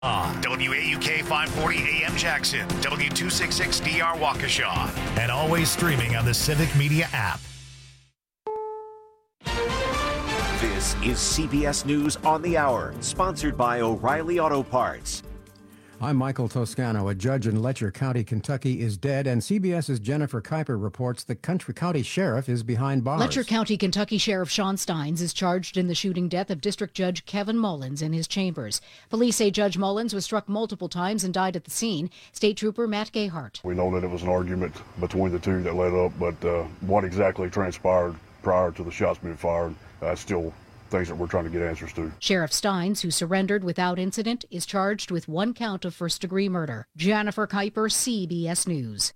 WAUK 540 AM Jackson, W266DR Waukesha, and always streaming on the Civic Media app. This is CBS News on the Hour, sponsored by O'Reilly Auto Parts. I'm Michael Toscano. A judge in Letcher County, Kentucky is dead, and CBS's Jennifer Kuiper reports the county sheriff is behind bars. Letcher County, Kentucky Sheriff Sean Steins is charged in the shooting death of District Judge Kevin Mullins in his chambers. Police say Judge Mullins was struck multiple times and died at the scene. State Trooper Matt Gayhart. We know that it was an argument between the two that led up, but what exactly transpired prior to the shots being fired, still things that we're trying to get answers to. Sheriff Steins, who surrendered without incident, is charged with 1 count of first-degree murder. Jennifer Kuiper, CBS News.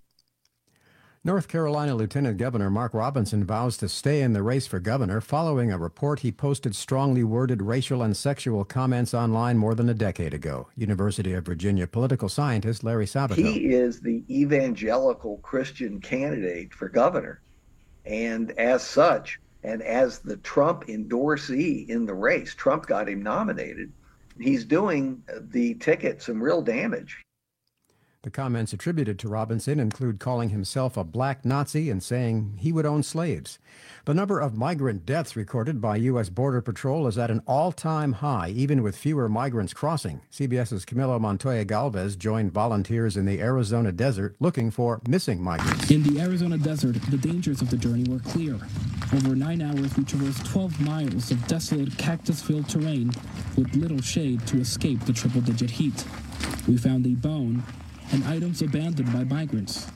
North Carolina Lieutenant Governor Mark Robinson vows to stay in the race for governor following a report he posted strongly worded racial and sexual comments online more than a decade ago. University of Virginia political scientist Larry Sabato. He is the evangelical Christian candidate for governor, and as such, and as the Trump endorsee in the race, Trump got him nominated. He's doing the ticket some real damage. The comments attributed to Robinson include calling himself a black Nazi and saying he would own slaves. The number of migrant deaths recorded by U.S. Border Patrol is at an all-time high, even with fewer migrants crossing. CBS's Camilo Montoya Galvez joined volunteers in the Arizona desert looking for missing migrants. In the Arizona desert, the dangers of the journey were clear. Over 9 hours, we traversed 12 miles of desolate cactus-filled terrain with little shade to escape the triple-digit heat. We found a bone and items abandoned by migrants.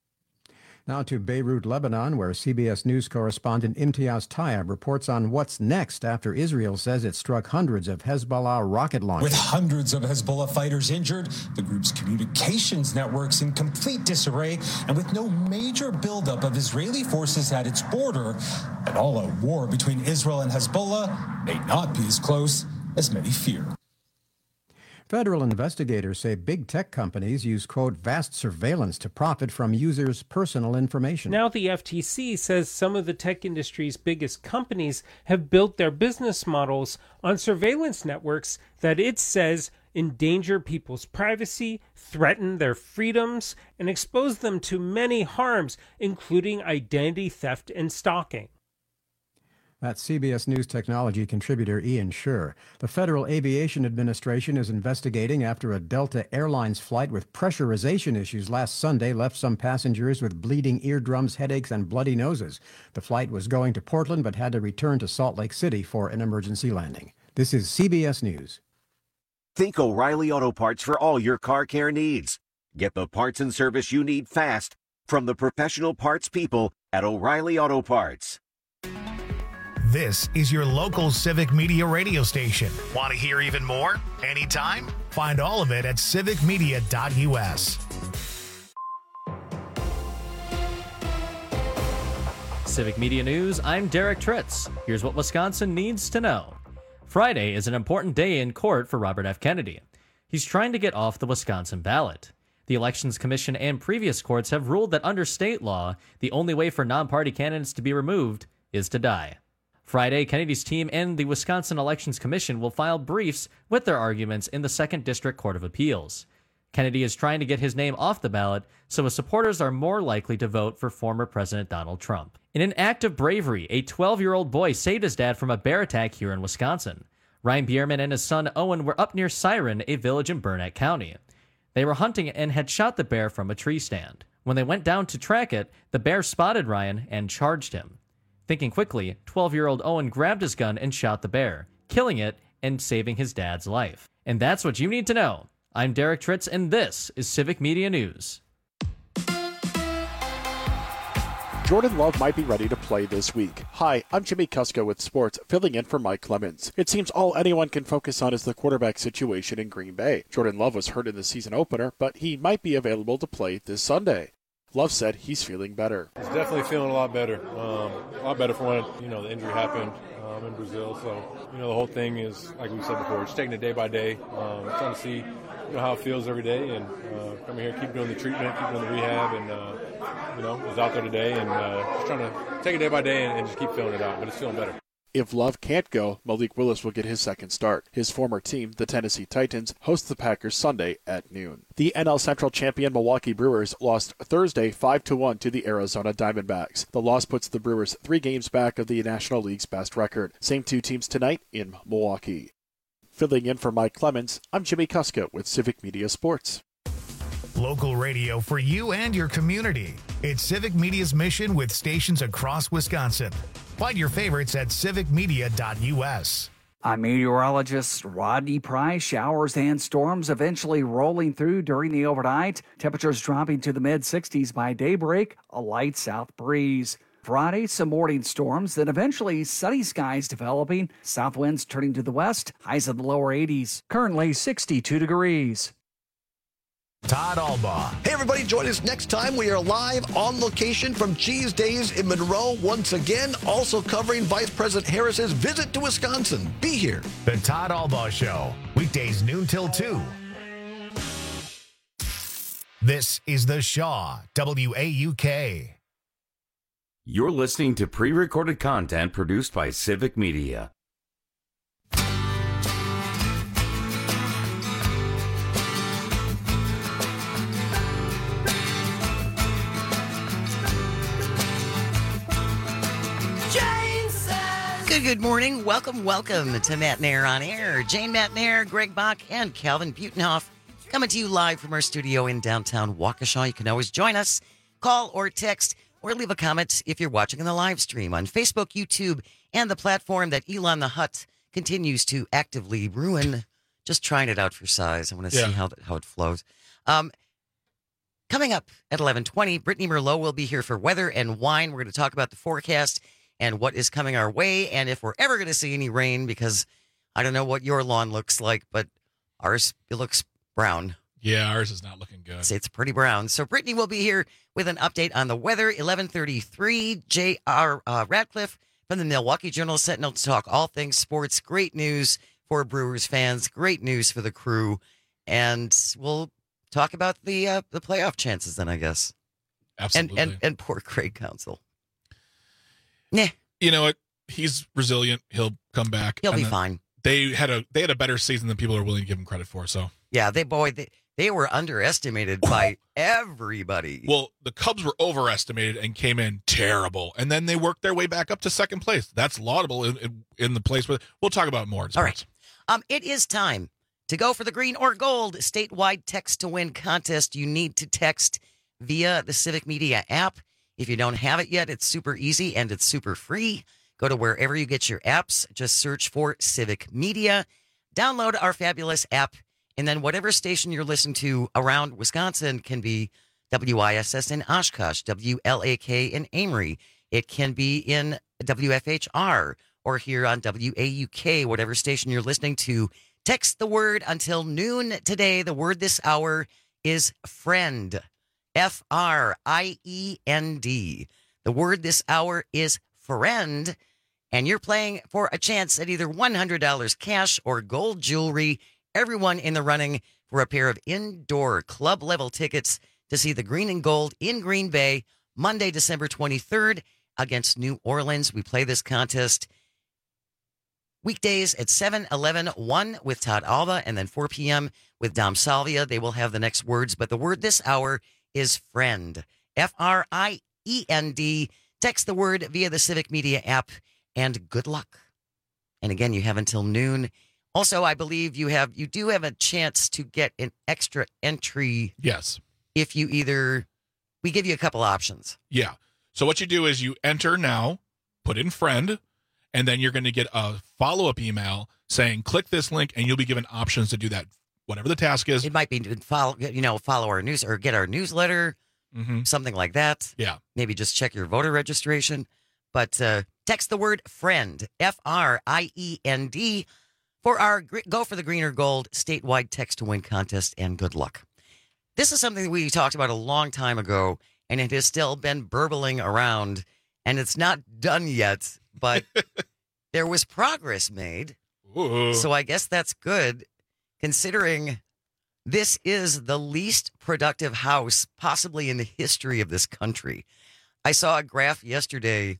Now to Beirut, Lebanon, where CBS News correspondent Imtiaz Tayyab reports on what's next after Israel says it struck hundreds of Hezbollah rocket launchers. With hundreds of Hezbollah fighters injured, the group's communications networks in complete disarray, and with no major buildup of Israeli forces at its border, an all-out war between Israel and Hezbollah may not be as close as many fear. Federal investigators say big tech companies use, quote, vast surveillance to profit from users' personal information. Now the FTC says some of the tech industry's biggest companies have built their business models on surveillance networks that it says endanger people's privacy, threaten their freedoms, and expose them to many harms, including identity theft and stalking. That's CBS News technology contributor Ian Scherr. The Federal Aviation Administration is investigating after a Delta Airlines flight with pressurization issues last Sunday left some passengers with bleeding eardrums, headaches, and bloody noses. The flight was going to Portland but had to return to Salt Lake City for an emergency landing. This is CBS News. Think O'Reilly Auto Parts for all your car care needs. Get the parts and service you need fast from the professional parts people at O'Reilly Auto Parts. This is your local Civic Media radio station. Want to hear even more? Anytime? Find all of it at civicmedia.us. Civic Media News, I'm Derek Tritz. Here's what Wisconsin needs to know. Friday is an important day in court for Robert F. Kennedy. He's trying to get off the Wisconsin ballot. The Elections Commission and previous courts have ruled that under state law, the only way for non-party candidates to be removed is to die. Friday, Kennedy's team and the Wisconsin Elections Commission will file briefs with their arguments in the 2nd District Court of Appeals. Kennedy is trying to get his name off the ballot, so his supporters are more likely to vote for former President Donald Trump. In an act of bravery, a 12-year-old boy saved his dad from a bear attack here in Wisconsin. Ryan Bierman and his son Owen were up near Siren, a village in Burnett County. They were hunting and had shot the bear from a tree stand. When they went down to track it, the bear spotted Ryan and charged him. Thinking quickly, 12-year-old Owen grabbed his gun and shot the bear, killing it and saving his dad's life. And that's what you need to know. I'm Derek Tritz, and this is Civic Media News. Jordan Love might be ready to play this week. Hi, I'm Jimmy Kusko with sports, filling in for Mike Clemens. It seems all anyone can focus on is the quarterback situation in Green Bay. Jordan Love was hurt in the season opener, but he might be available to play this Sunday. Love said he's feeling better. He's definitely feeling a lot better. For when the injury happened in Brazil. So the whole thing is, like we said before, just taking it day by day, trying to see how it feels every day, and coming here, keep doing the treatment, keep doing the rehab, and was out there today, and just trying to take it day by day and just keep feeling it out. But it's feeling better. If Love can't go, Malik Willis will get his second start. His former team, the Tennessee Titans, host the Packers Sunday at noon. The NL Central champion Milwaukee Brewers lost Thursday 5-1 to the Arizona Diamondbacks. The loss puts the Brewers 3 games back of the National League's best record. Same 2 teams tonight in Milwaukee. Filling in for Mike Clemens, I'm Jimmy Kuska with Civic Media Sports. Local radio for you and your community. It's Civic Media's mission with stations across Wisconsin. Find your favorites at civicmedia.us. I'm meteorologist Rodney Price. Showers and storms eventually rolling through during the overnight. Temperatures dropping to the mid-60s by daybreak. A light south breeze. Friday, some morning storms, then eventually sunny skies developing. South winds turning to the west. Highs in the lower 80s. Currently 62 degrees. Todd Albaugh. Hey, everybody, join us next time. We are live on location from Cheese Days in Monroe once again, also covering Vice President Harris's visit to Wisconsin. Be here. The Todd Albaugh Show, weekdays noon till 2. This is The Shaw, WAUK. You're listening to pre-recorded content produced by Civic Media. Good morning. Welcome to Matt Nair on Air. Jane Matt Nair, Greg Bach, and Calvin Butenhoff coming to you live from our studio in downtown Waukesha. You can always join us, call or text, or leave a comment if you're watching in the live stream on Facebook, YouTube, and the platform that Elon the Hutt continues to actively ruin. Just trying it out for size. I want to see how it flows. Coming up at 11:20, Brittany Merlot will be here for Weather and Wine. We're going to talk about the forecast and what is coming our way, and if we're ever going to see any rain, because I don't know what your lawn looks like, but ours, it looks brown. Yeah, ours is not looking good. It's pretty brown. So Brittany will be here with an update on the weather. 11:33, J.R. Radcliffe from the Milwaukee Journal-Sentinel to talk all things sports. Great news for Brewers fans. Great news for the crew. And we'll talk about the playoff chances then, I guess. Absolutely. And poor Craig Counsell. Nah. You know what? He's resilient. He'll come back. He'll be fine. They had a better season than people are willing to give him credit for. So yeah, they were underestimated by everybody. Well, the Cubs were overestimated and came in terrible, and then they worked their way back up to second place. That's laudable in the place. We'll talk about more. All right. It is time to go for the green or gold statewide text to win contest. You need to text via the Civic Media app. If you don't have it yet, it's super easy and it's super free. Go to wherever you get your apps. Just search for Civic Media. Download our fabulous app. And then whatever station you're listening to around Wisconsin can be WISS in Oshkosh, WLAK in Amory. It can be in WFHR or here on WAUK, whatever station you're listening to. Text the word until noon today. The word this hour is friend. FRIEND. The word this hour is friend, and you're playing for a chance at either $100 cash or gold jewelry. Everyone in the running for a pair of indoor club level tickets to see the Green and Gold in Green Bay Monday, December 23rd against New Orleans. We play this contest weekdays at 7, 11, 1 with Todd Alba, and then 4 p.m. with Dom Salvia. They will have the next words, but the word this hour is friend. FRIEND. Text the word via the Civic Media app, and good luck. And again, you have until noon. Also, I believe you do have a chance to get an extra entry. Yes. If you we give you a couple options. Yeah. So what you do is you enter now, put in friend, and then you're going to get a follow-up email saying, click this link, and you'll be given options to do that. Whatever the task is. It might be follow our news or get our newsletter, something like that. Yeah. Maybe just check your voter registration. But text the word friend, FRIEND, for our Go for the Green or Gold statewide text to win contest, and good luck. This is something that we talked about a long time ago, and it has still been burbling around, and it's not done yet, but there was progress made. Ooh. So I guess that's good. Considering this is the least productive House possibly in the history of this country. I saw a graph yesterday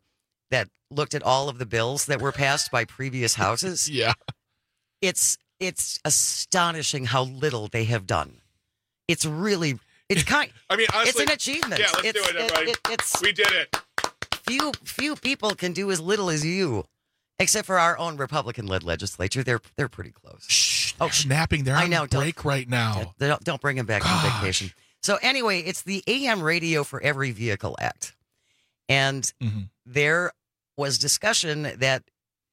that looked at all of the bills that were passed by previous houses. Yeah. It's astonishing how little they have done. It's really, it's kind. I mean, honestly, it's an achievement. Yeah, let's do it, everybody. We did it. Few people can do as little as you, except for our own Republican-led legislature. They're pretty close. Shh, snapping. They're on break right now. Don't bring them back on vacation. So anyway, it's the AM Radio for Every Vehicle Act. And there was discussion that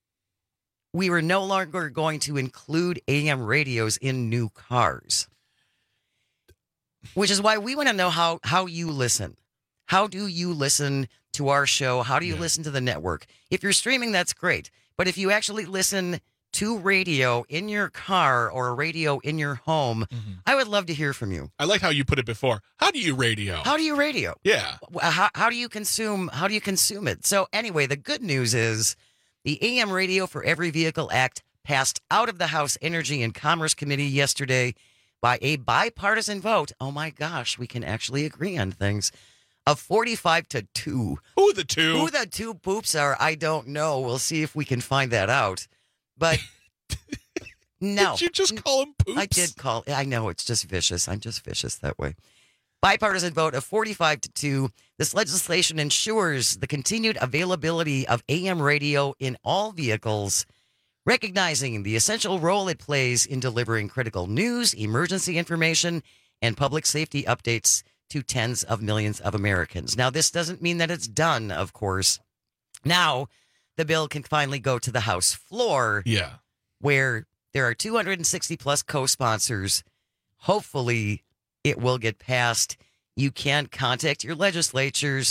we were no longer going to include AM radios in new cars, which is why we want to know how you listen. How do you listen to our show? How do you listen to the network? If you're streaming, that's great. But if you actually listen to radio in your car or a radio in your home, I would love to hear from you. I like how you put it before. How do you radio? How do you radio? Yeah. How do you consume? How do you consume it? So anyway, the good news is the AM Radio for Every Vehicle Act passed out of the House Energy and Commerce Committee yesterday by a bipartisan vote. Oh my gosh, we can actually agree on things. Of 45-2. Who the two? Who the two poops are, I don't know. We'll see if we can find that out. But no. Did you just call him poops? I did call. I know, it's just vicious. I'm just vicious that way. Bipartisan vote of 45-2. This legislation ensures the continued availability of AM radio in all vehicles, recognizing the essential role it plays in delivering critical news, emergency information, and public safety updates to tens of millions of Americans. Now, this doesn't mean that it's done, of course. Now, the bill can finally go to the House floor. Yeah. Where there are 260 plus co-sponsors. Hopefully, it will get passed. You can contact your legislators.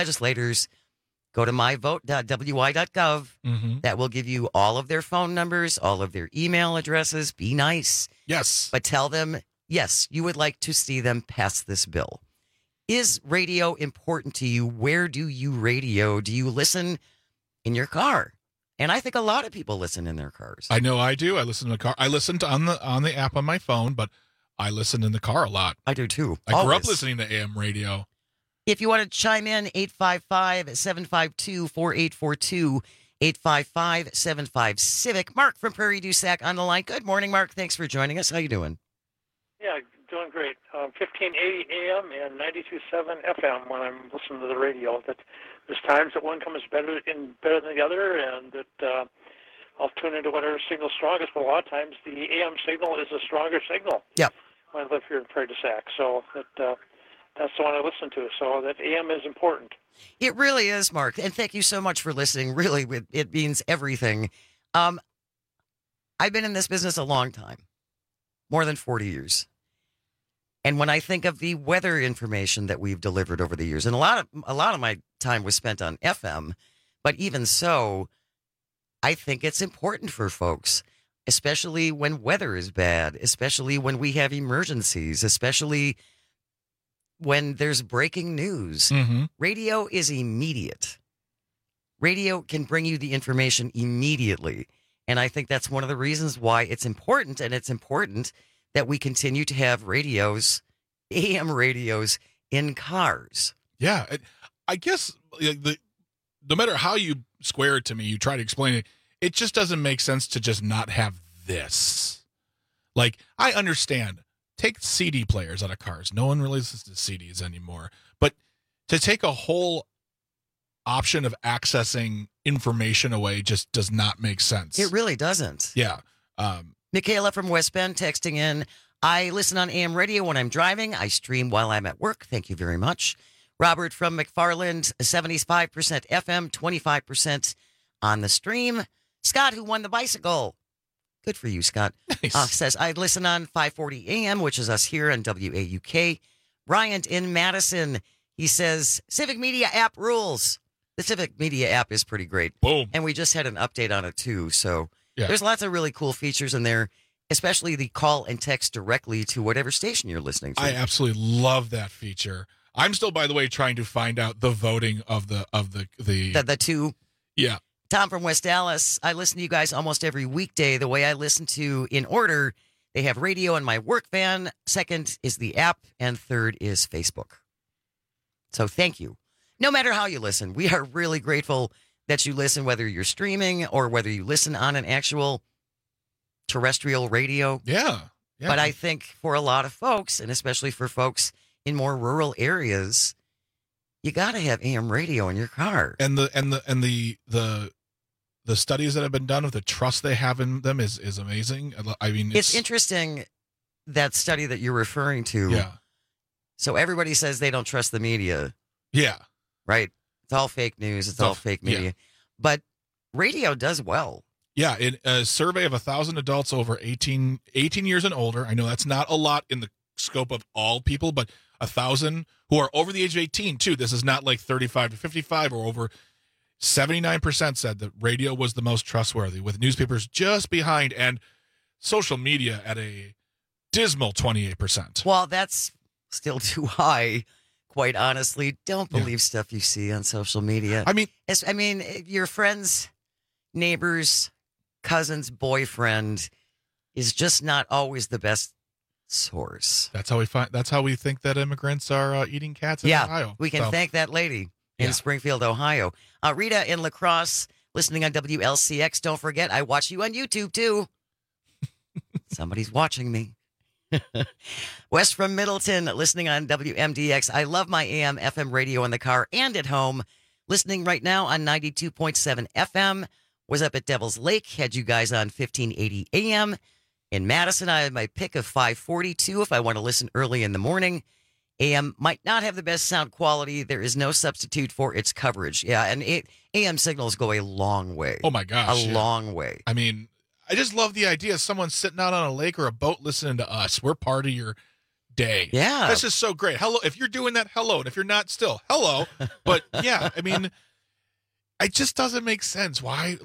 Go to myvote.wi.gov. That will give you all of their phone numbers, all of their email addresses. Be nice. Yes. But tell them, yes, you would like to see them pass this bill. Is radio important to you? Where do you radio? Do you listen in your car? And I think a lot of people listen in their cars. I know I do. I listen in the car. I listened on the app on my phone, but I listen in the car a lot. I do too. I grew up listening to AM radio. If you want to chime in, 855-752-4842, 855-75-CIVIC. Mark from Prairie du Sac on the line. Good morning, Mark. Thanks for joining us. How you doing? Yeah, doing great. 1580 AM and 92.7 FM when I'm listening to the radio. That there's times that one comes better than the other, and that I'll tune into whatever signal's strongest. But a lot of times the AM signal is a stronger signal. Yeah. When I live here in Prairie du Sac, so that's the one I listen to. So that AM is important. It really is, Mark. And thank you so much for listening. Really, it means everything. I've been in this business a long time, more than 40 years. And when I think of the weather information that we've delivered over the years, and a lot of my time was spent on FM, but even so, I think it's important for folks, especially when weather is bad, especially when we have emergencies, especially when there's breaking news. Radio is immediate. Radio can bring you the information immediately. And I think that's one of the reasons why it's important, and it's important that we continue to have radios, AM radios, in cars. Yeah. I guess no matter how you square it to me, you try to explain it, it just doesn't make sense to just not have this. Like, I understand. Take CD players out of cars. No one really listens to CDs anymore. But to take a whole option of accessing information away just does not make sense. It really doesn't. Yeah. Michaela from West Bend texting in, I listen on AM radio when I'm driving. I stream while I'm at work. Thank you very much. Robert from McFarland, 75% FM, 25% on the stream. Scott, who won the bicycle. Good for you, Scott. Nice. Says, I listen on 540 AM, which is us here on WAUK. Bryant in Madison, he says, Civic Media app rules. The Civic Media app is pretty great. Boom. And we just had an update on it, too. So there's lots of really cool features in there, especially the call and text directly to whatever station you're listening to. I absolutely love that feature. I'm still, by the way, trying to find out the voting of the two. Yeah. Tom from West Dallas, I listen to you guys almost every weekday. The way I listen to in order, they have radio in my work van. Second is the app, and third is Facebook. So thank you. No matter how you listen, we are really grateful that you listen, whether you're streaming or whether you listen on an actual terrestrial radio. Yeah. But I think for a lot of folks, and especially for folks in more rural areas, you got to have AM radio in your car. And the studies that have been done of the trust they have in them is amazing. I mean, it's interesting, that study that you're referring to. Yeah. So everybody says they don't trust the media. Yeah. Right. It's all fake news. It's all fake media. Yeah. But radio does well. Yeah. In a survey of 1,000 adults over 18 years and older, I know that's not a lot in the scope of all people, but 1,000 who are over the age of 18 too. This is not like 35 to 55 or over. 79% said that radio was the most trustworthy, with newspapers just behind, and social media at a dismal 28%. Well, that's still too high, quite honestly. Don't believe stuff you see on social media. I mean, your friend's neighbor's cousin's boyfriend is just not always the best source. That's how we think that immigrants are eating cats in Ohio. We can thank that lady in Springfield, Ohio. Rita in La Crosse, listening on WLCX. Don't forget, I watch you on YouTube too. Somebody's watching me. West from Middleton, listening on WMDX. I love my AM, FM radio in the car and at home. Listening right now on 92.7 FM. Was up at Devil's Lake. Had you guys on 1580 AM. In Madison, I had my pick of 542 if I want to listen early in the morning. AM might not have the best sound quality. There is no substitute for its coverage. Yeah, and AM signals go a long way. Oh, my gosh. A long way. I mean, I just love the idea of someone sitting out on a lake or a boat listening to us. We're part of your day. Yeah. That's just so great. Hello. If you're doing that, hello. And if you're not, still, hello. But, yeah, I mean, it just doesn't make sense. Why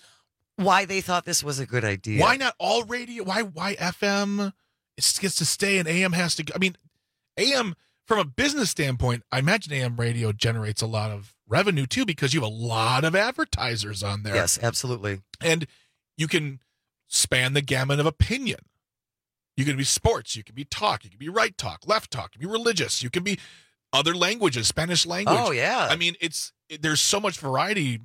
they thought this was a good idea. Why not all radio? Why FM gets to stay and AM has to go? I mean, AM, from a business standpoint, I imagine AM radio generates a lot of revenue, too, because you have a lot of advertisers on there. Yes, absolutely. And you can span the gamut of opinion. You can be sports, you can be talk, you can be right talk, left talk, you can be religious, you can be other languages, Spanish language. Oh, yeah. I mean, there's so much variety.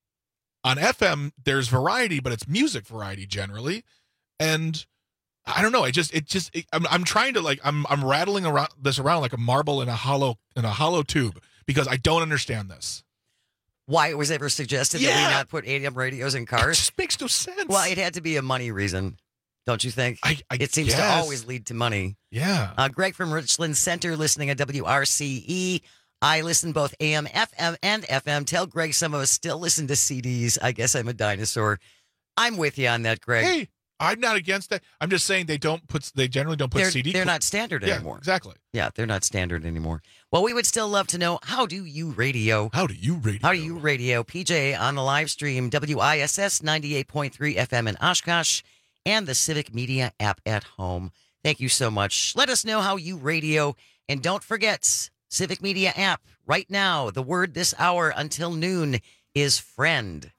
On FM, there's variety, but it's music variety generally. And I don't know. I'm trying to I'm rattling around like a marble in a hollow tube, because I don't understand this. Why it was ever suggested that we not put AM radios in cars? It just makes no sense. Well, it had to be a money reason, don't you think? It seems to always lead to money. Yeah. Greg from Richland Center, listening at WRCE. I listen both AM, FM, and FM. Tell Greg some of us still listen to CDs. I guess I'm a dinosaur. I'm with you on that, Greg. Hey, I'm not against that. I'm just saying they generally don't put CD. They're not standard anymore. Yeah, exactly. Yeah, they're not standard anymore. Well, we would still love to know, how do you radio? How do you radio? PJ on the live stream, WISS 98.3 FM in Oshkosh, and the Civic Media app at home. Thank you so much. Let us know how you radio. And don't forget, Civic Media app, right now, the word this hour until noon is friend.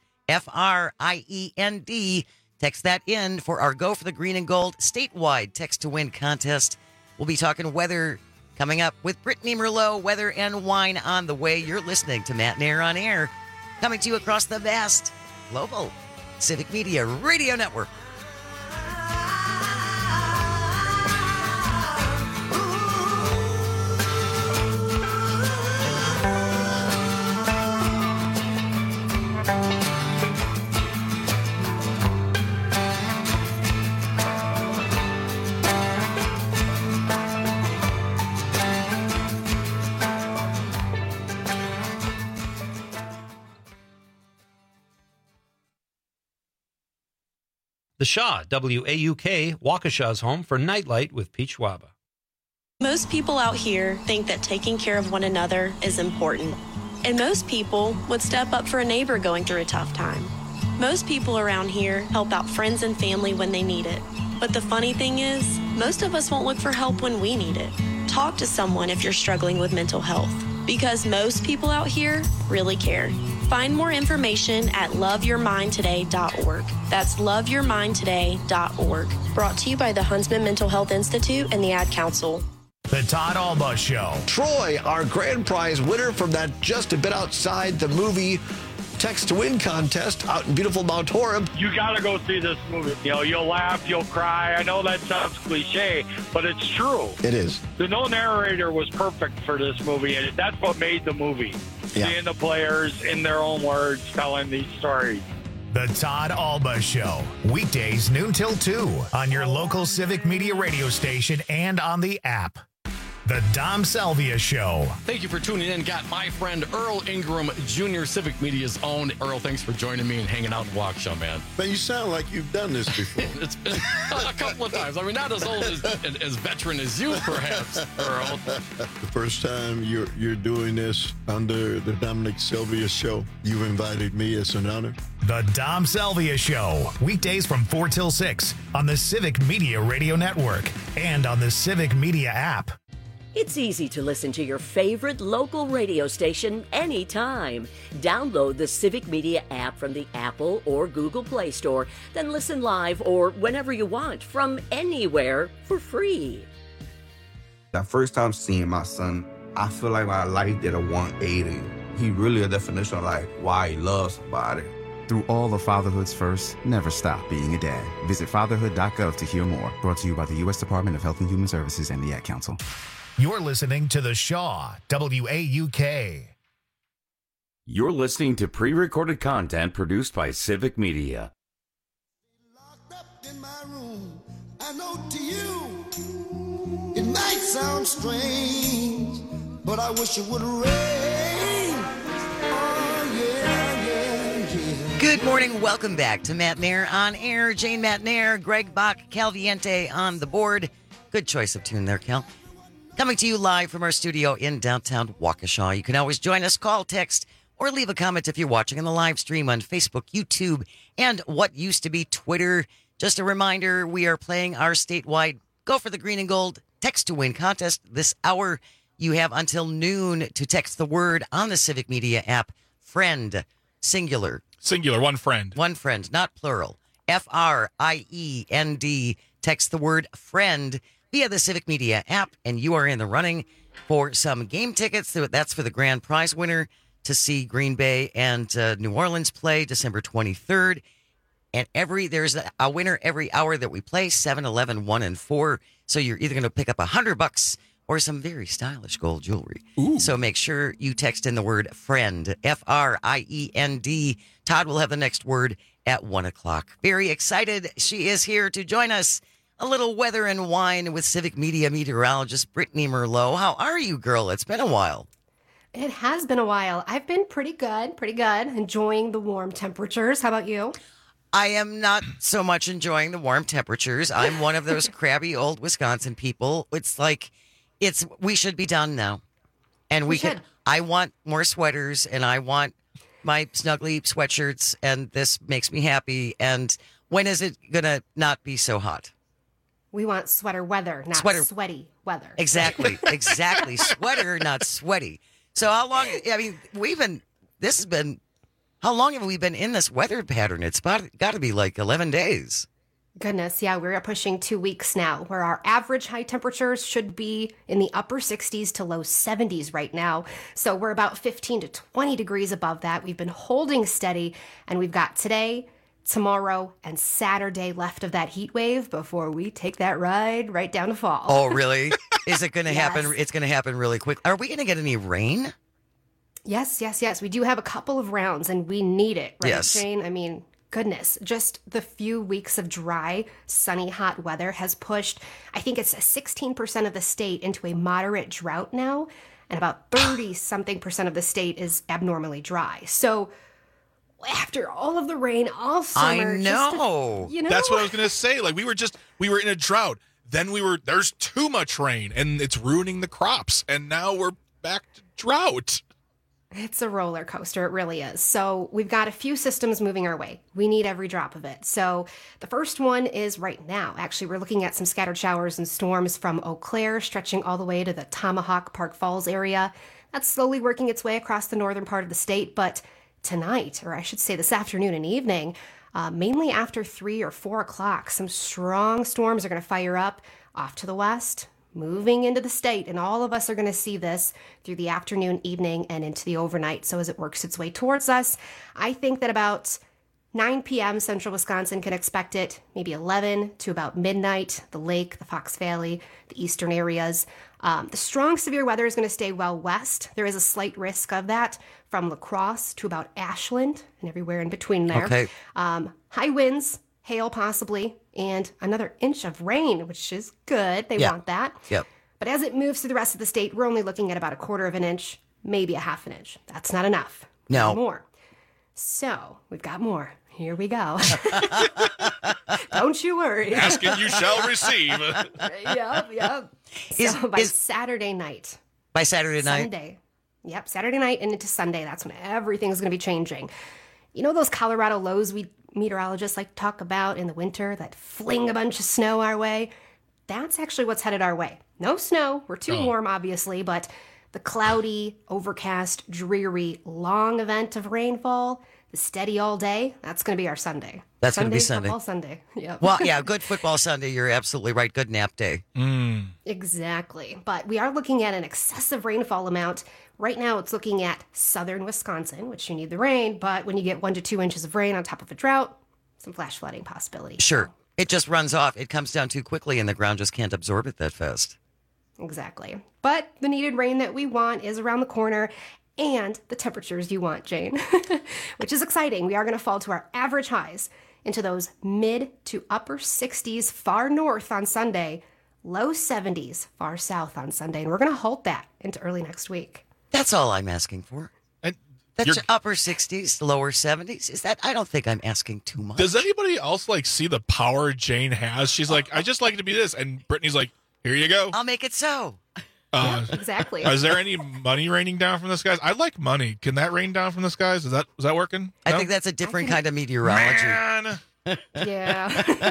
FRIEND. Text that in for our Go for the Green and Gold statewide text to win contest. We'll be talking weather coming up with Brittany Merlot, weather and wine on the way. You're listening to Matt and Air on Air, coming to you across the vast global Civic Media Radio Network. The Shaw, WAUK, Waukesha's home for Nightlight with Peach Waba. Most people out here think that taking care of one another is important. And most people would step up for a neighbor going through a tough time. Most people around here help out friends and family when they need it. But the funny thing is, most of us won't look for help when we need it. Talk to someone if you're struggling with mental health, because most people out here really care. Find more information at loveyourmindtoday.org. That's loveyourmindtoday.org. Brought to you by the Huntsman Mental Health Institute and the Ad Council. The Todd Alba Show. Troy, our grand prize winner from that Just a Bit Outside the movie Text to Win contest out in beautiful Mount Horeb. You got to go see this movie. You'll laugh, you'll cry. I know that sounds cliche, but it's true. It is. The no narrator was perfect for this movie, and that's what made the movie. Yeah. Seeing the players in their own words telling these stories. The Todd Alba Show, weekdays noon till 2 on your local Civic Media radio station and on the app. The Dom Salvia Show. Thank you for tuning in. Got my friend Earl Ingram Jr., Civic Media's own. Earl, thanks for joining me and hanging out in Waukesha, man. Man, you sound like you've done this before. It's been a couple of times. I mean, not as old as veteran as you, perhaps, Earl. The first time you're doing this under the Dominic Salvia Show, you've invited me. It's an honor. The Dom Salvia Show, weekdays from 4 till 6 on the Civic Media Radio Network and on the Civic Media app. It's easy to listen to your favorite local radio station anytime. Download the Civic Media app from the Apple or Google Play Store, then listen live or whenever you want from anywhere for free. That first time seeing my son, I feel like my life did a 180. He really a definition of like why he loves somebody. Through all of fatherhood's first, never stop being a dad. Visit fatherhood.gov to hear more. Brought to you by the U.S. Department of Health and Human Services and the Ad Council. You're listening to The Shaw, WAUK. You're listening to pre-recorded content produced by Civic Media. I know to you it might sound strange, but I wish it would rain. Oh, yeah. Good morning. Welcome back to Matt Nair on air. Jane Matt Nair, Greg Bach, Calviente on the board. Good choice of tune there, Cal. Coming to you live from our studio in downtown Waukesha. You can always join us, call, text, or leave a comment if you're watching on the live stream on Facebook, YouTube, and what used to be Twitter. Just a reminder, we are playing our statewide Go for the Green and Gold Text to Win contest this hour. You have until noon to text the word on the Civic Media app, friend, singular. Singular, one friend. One friend, not plural. FRIEND. Text the word friend via the Civic Media app, and you are in the running for some game tickets. That's for the grand prize winner to see Green Bay and New Orleans play December 23rd. And there's a winner every hour that we play, 7, 11, 1, and 4. So you're either going to pick up $100 or some very stylish gold jewelry. Ooh. So make sure you text in the word friend, FRIEND. Todd will have the next word at 1 o'clock. Very excited. She is here to join us. A little weather and wine with Civic Media meteorologist Brittany Merlot. How are you, girl? It's been a while. It has been a while. I've been pretty good. Enjoying the warm temperatures. How about you? I am not so much enjoying the warm temperatures. I'm one of those crabby old Wisconsin people. It's like, we should be done now. And I want more sweaters and I want my snuggly sweatshirts, and this makes me happy. And when is it going to not be so hot? We want sweater weather, not sweaty weather. Exactly. Sweater, not sweaty. So how long, how long have we been in this weather pattern? It's got to be like 11 days. Goodness, yeah, we're pushing 2 weeks now, where our average high temperatures should be in the upper 60s to low 70s right now. So we're about 15 to 20 degrees above that. We've been holding steady, and we've got today, tomorrow, and Saturday left of that heat wave before we take that ride right down to fall. Oh, really? Is it going to happen? It's going to happen really quick. Are we going to get any rain? Yes. We do have a couple of rounds, and we need it, right, yes. Jane? I mean, goodness, just the few weeks of dry, sunny, hot weather has pushed, I think it's 16% of the state into a moderate drought now, and about 30-something% of the state is abnormally dry. So after all of the rain all summer. I know. That's what I was going to say. Like, we were in a drought. Then there's too much rain, and it's ruining the crops. And now we're back to drought. It's a roller coaster. It really is. So we've got a few systems moving our way. We need every drop of it. So the first one is right now. Actually, we're looking at some scattered showers and storms from Eau Claire, stretching all the way to the Tomahawk Park Falls area. That's slowly working its way across the northern part of the state. But tonight, or I should say this afternoon and evening, mainly after 3 or 4 o'clock, some strong storms are going to fire up off to the west, moving into the state, and all of us are going to see this through the afternoon, evening, and into the overnight. So as it works its way towards us, I think that about 9 p.m. central Wisconsin can expect it, maybe 11 to about midnight, the lake, the Fox Valley, the eastern areas. The strong severe weather is going to stay well west. There is a slight risk of that from La Crosse to about Ashland and everywhere in between there. Okay. High winds, hail possibly, and another inch of rain, which is good. They want that. Yep. But as it moves through the rest of the state, we're only looking at about 1/4 of an inch, maybe a 1/2 inch. That's not enough. No. More. So we've got more. Here we go. Don't you worry. Ask and you shall receive. Yep. So by Saturday night. By Saturday night? Sunday. Yep, Saturday night and into Sunday. That's when everything's going to be changing. You know those Colorado lows we meteorologists like to talk about in the winter that fling a bunch of snow our way? That's actually what's headed our way. No snow. We're too warm, obviously, but the cloudy, overcast, dreary, long event of rainfall, the steady all day, that's going to be our Sunday. That's going to be Sunday. Football Sunday. Yep. Well, yeah, good football Sunday. You're absolutely right. Good nap day. Exactly. But we are looking at an excessive rainfall amount. Right now, it's looking at southern Wisconsin, which you need the rain. But when you get 1 to 2 inches of rain on top of a drought, some flash flooding possibility. Sure. It just runs off. It comes down too quickly, and the ground just can't absorb it that fast. Exactly. But the needed rain that we want is around the corner, and the temperatures you want, Jane, which is exciting. We are going to fall to our average highs into those mid to upper 60s far north on Sunday, low 70s far south on Sunday, and we're going to hold that into early next week. That's all I'm asking for. That's upper 60s, lower 70s. Is that? I don't think I'm asking too much. Does anybody else see the power Jane has? She's like, I just like it to be this, and Brittany's like, here you go. I'll make it so. Exactly. Is there any money raining down from the skies? I like money. Can that rain down from the skies? Is that working? I think that's a different kind of meteorology. Man. Yeah.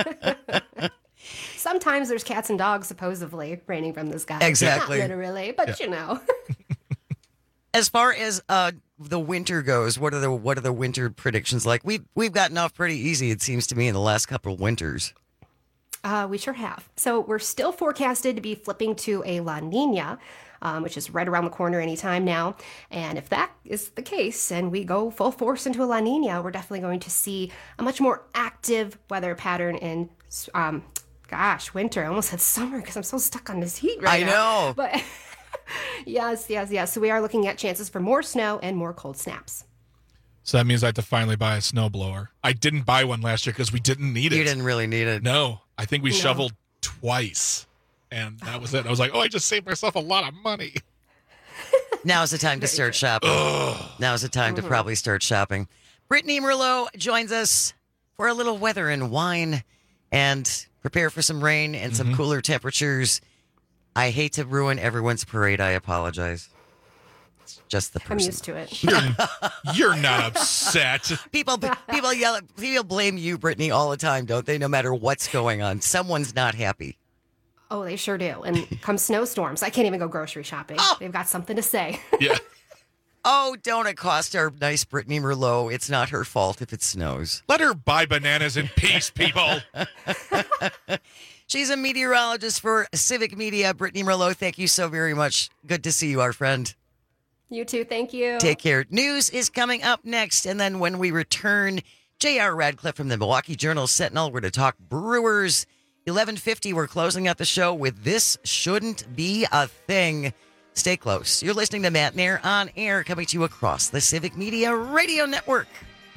Sometimes there's cats and dogs supposedly raining from the sky. Exactly. Not literally, but you know. As far as the winter goes, what are the winter predictions like? We've gotten off pretty easy, it seems to me, in the last couple of winters. We sure have. So we're still forecasted to be flipping to a La Nina, which is right around the corner anytime now. And if that is the case and we go full force into a La Nina, we're definitely going to see a much more active weather pattern in, winter. I almost said summer because I'm so stuck on this heat right now. I know. But yes. So we are looking at chances for more snow and more cold snaps. So that means I have to finally buy a snowblower. I didn't buy one last year because we didn't need it. You didn't really need it. No. I think we shoveled twice, and that was it. I was like, I just saved myself a lot of money. Now's the time to start shopping. Now's the time to probably start shopping. Brittany Merlot joins us for a little weather and wine and prepare for some rain and some cooler temperatures. I hate to ruin everyone's parade. I apologize. It's just the person. I'm used to it. You're not upset. People blame you, Brittany, all the time, don't they? No matter what's going on. Someone's not happy. Oh, they sure do. And come snowstorms, I can't even go grocery shopping. They've got something to say. Yeah. Oh, don't accost our nice Brittany Merlot. It's not her fault if it snows. Let her buy bananas in peace, people. She's a meteorologist for Civic Media. Brittany Merlot, thank you so very much. Good to see you, our friend. You too. Thank you. Take care. News is coming up next. And then when we return, J.R. Radcliffe from the Milwaukee Journal-Sentinel. We're to talk Brewers. 11:50, we're closing out the show with This Shouldn't Be a Thing. Stay close. You're listening to Matt Nair on air, coming to you across the Civic Media Radio Network.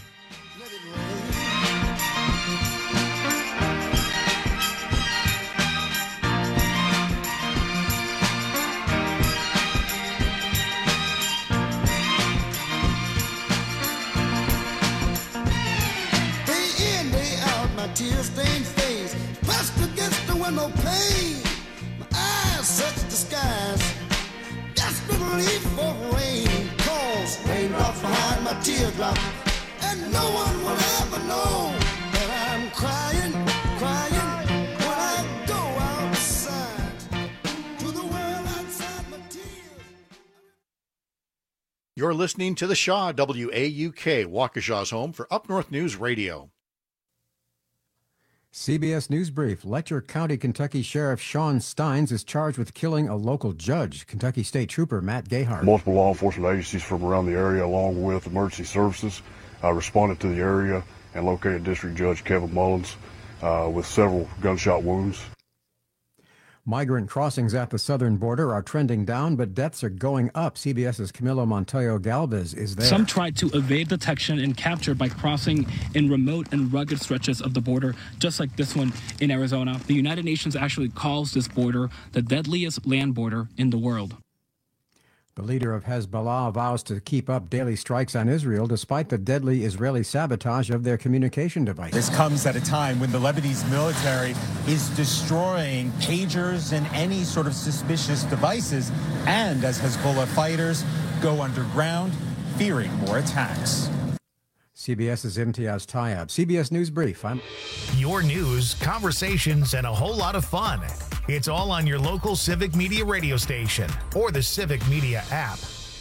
Tear-stained face pressed against the window pane. My eyes search the skies, desperately for rain. Cause raindrops behind my teardrop, and no one will ever know that I'm crying when I go outside to the world outside my tears. You're listening to the Shaw, WAUK, Waukesha's home for Up North News Radio. CBS News Brief. Letcher County, Kentucky Sheriff Sean Steins is charged with killing a local judge. Kentucky State Trooper Matt Gayhart. Multiple law enforcement agencies from around the area, along with emergency services, responded to the area and located District Judge Kevin Mullins with several gunshot wounds. Migrant crossings at the southern border are trending down, but deaths are going up. CBS's Camilo Montoyo Galvez is there. Some tried to evade detection and capture by crossing in remote and rugged stretches of the border, just like this one in Arizona. The United Nations actually calls this border the deadliest land border in the world. The leader of Hezbollah vows to keep up daily strikes on Israel despite the deadly Israeli sabotage of their communication devices. This comes at a time when the Lebanese military is destroying pagers and any sort of suspicious devices, and as Hezbollah fighters go underground, fearing more attacks. CBS's Imtiaz Tayyab. CBS News Brief. Your news, conversations, and a whole lot of fun. It's all on your local Civic Media radio station or the Civic Media app.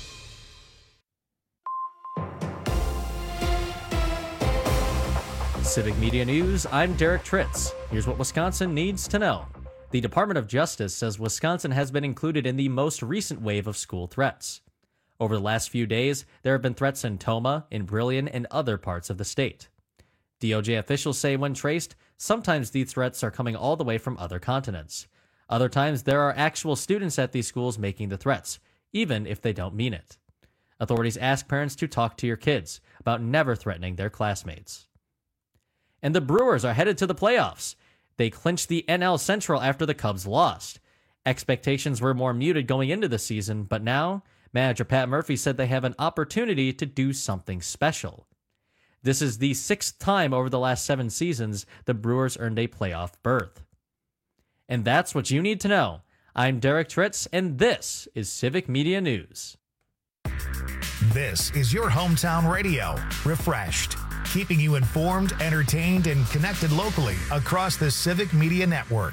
Civic Media News, I'm Derek Tritz. Here's what Wisconsin needs to know. The Department of Justice says Wisconsin has been included in the most recent wave of school threats. Over the last few days, there have been threats in Tomah, in Brillion, and other parts of the state. DOJ officials say when traced, sometimes these threats are coming all the way from other continents. Other times, there are actual students at these schools making the threats, even if they don't mean it. Authorities ask parents to talk to your kids about never threatening their classmates. And the Brewers are headed to the playoffs. They clinched the NL Central after the Cubs lost. Expectations were more muted going into the season, but now manager Pat Murphy said they have an opportunity to do something special. This is the 6th time over the last 7 seasons the Brewers earned a playoff berth. And that's what you need to know. I'm Derek Tritz, and this is Civic Media News. This is your hometown radio, refreshed, keeping you informed, entertained, and connected locally across the Civic Media Network.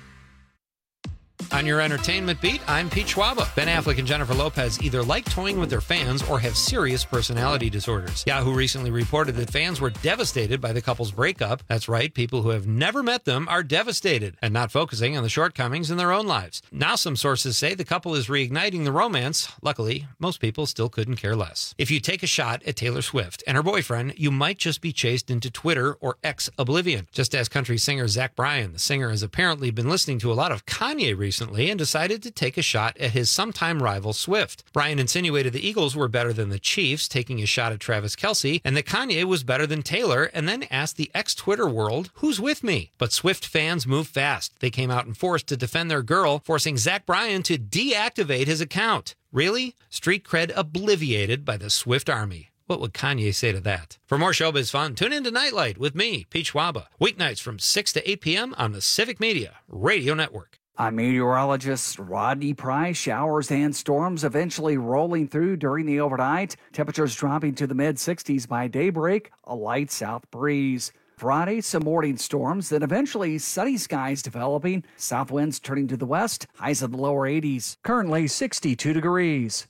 On your entertainment beat, I'm Pete Schwaba. Ben Affleck and Jennifer Lopez either like toying with their fans or have serious personality disorders. Yahoo recently reported that fans were devastated by the couple's breakup. That's right, people who have never met them are devastated and not focusing on the shortcomings in their own lives. Now some sources say the couple is reigniting the romance. Luckily, most people still couldn't care less. If you take a shot at Taylor Swift and her boyfriend, you might just be chased into Twitter or X oblivion. Just as country singer Zach Bryan, the singer has apparently been listening to a lot of Kanye recently and decided to take a shot at his sometime rival Swift. Bryan insinuated the Eagles were better than the Chiefs, taking a shot at Travis Kelce, and that Kanye was better than Taylor, and then asked the ex-Twitter world, who's with me? But Swift fans moved fast. They came out in force to defend their girl, forcing Zach Bryan to deactivate his account. Really? Street cred obliviated by the Swift army. What would Kanye say to that? For more showbiz fun, tune in to Nightlight with me, Pete Schwaba. Weeknights from 6 to 8 p.m. on the Civic Media Radio Network. I'm meteorologist Rodney Price. Showers and storms eventually rolling through during the overnight. Temperatures dropping to the mid-60s by daybreak. A light south breeze. Friday, some morning storms, then eventually sunny skies developing. South winds turning to the west. Highs in the lower 80s. Currently 62 degrees.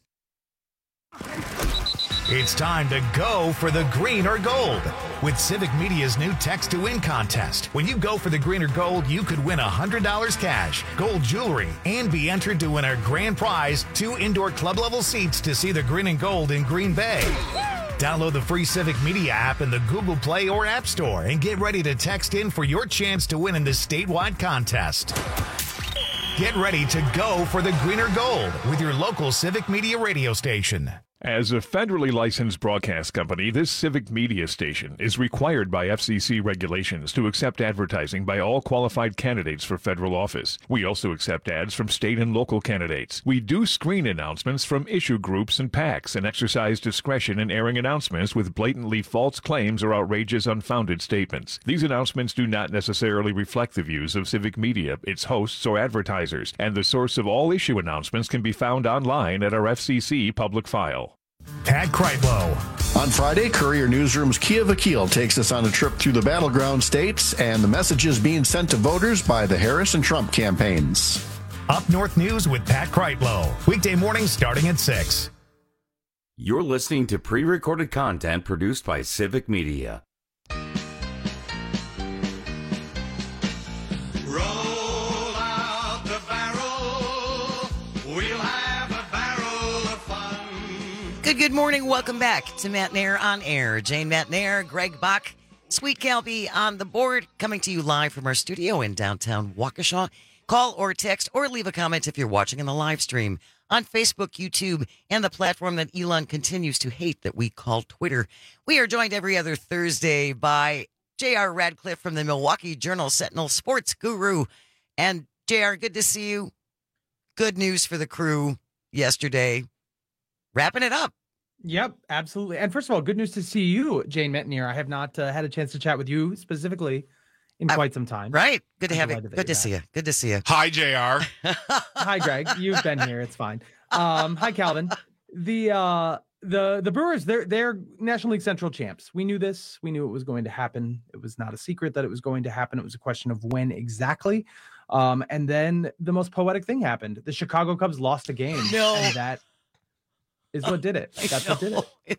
It's time to go for the green or gold with Civic Media's new Text to Win contest. When you go for the green or gold, you could win $100 cash, gold jewelry, and be entered to win our grand prize, 2 indoor club-level seats to see the green and gold in Green Bay. Download the free Civic Media app in the Google Play or App Store and get ready to text in for your chance to win in this statewide contest. Get ready to go for the green or gold with your local Civic Media radio station. As a federally licensed broadcast company, this Civic Media station is required by FCC regulations to accept advertising by all qualified candidates for federal office. We also accept ads from state and local candidates. We do screen announcements from issue groups and PACs and exercise discretion in airing announcements with blatantly false claims or outrageous, unfounded statements. These announcements do not necessarily reflect the views of Civic Media, its hosts, or advertisers, and the source of all issue announcements can be found online at our FCC public file. Pat Kreitlow. On Friday, Courier Newsroom's Kia Vakil takes us on a trip through the battleground states and the messages being sent to voters by the Harris and Trump campaigns. Up North News with Pat Kreitlow. Weekday mornings starting at 6. You're listening to pre-recorded content produced by Civic Media. Good morning. Welcome back to Matt Nair on Air. Jane Matt Nair, Greg Bach, Sweet Calby on the board, coming to you live from our studio in downtown Waukesha. Call or text or leave a comment if you're watching in the live stream on Facebook, YouTube, and the platform that Elon continues to hate that we call Twitter. We are joined every other Thursday by J.R. Radcliffe from the Milwaukee Journal-Sentinel sports guru. And J.R., good to see you. Good news for the crew yesterday. Wrapping it up. Yep, absolutely. And first of all, good news to see you, Jane Metnier. I have not had a chance to chat with you specifically in quite some time. Right. Good to have you. Good to see you. Good to see you. Hi, JR. Hi, Greg. You've been here. It's fine. Hi, Calvin. The Brewers, they're National League Central champs. We knew this. We knew it was going to happen. It was not a secret that it was going to happen. It was a question of when exactly. And then the most poetic thing happened. The Chicago Cubs lost a game. No. And that is what did it. That's what did it.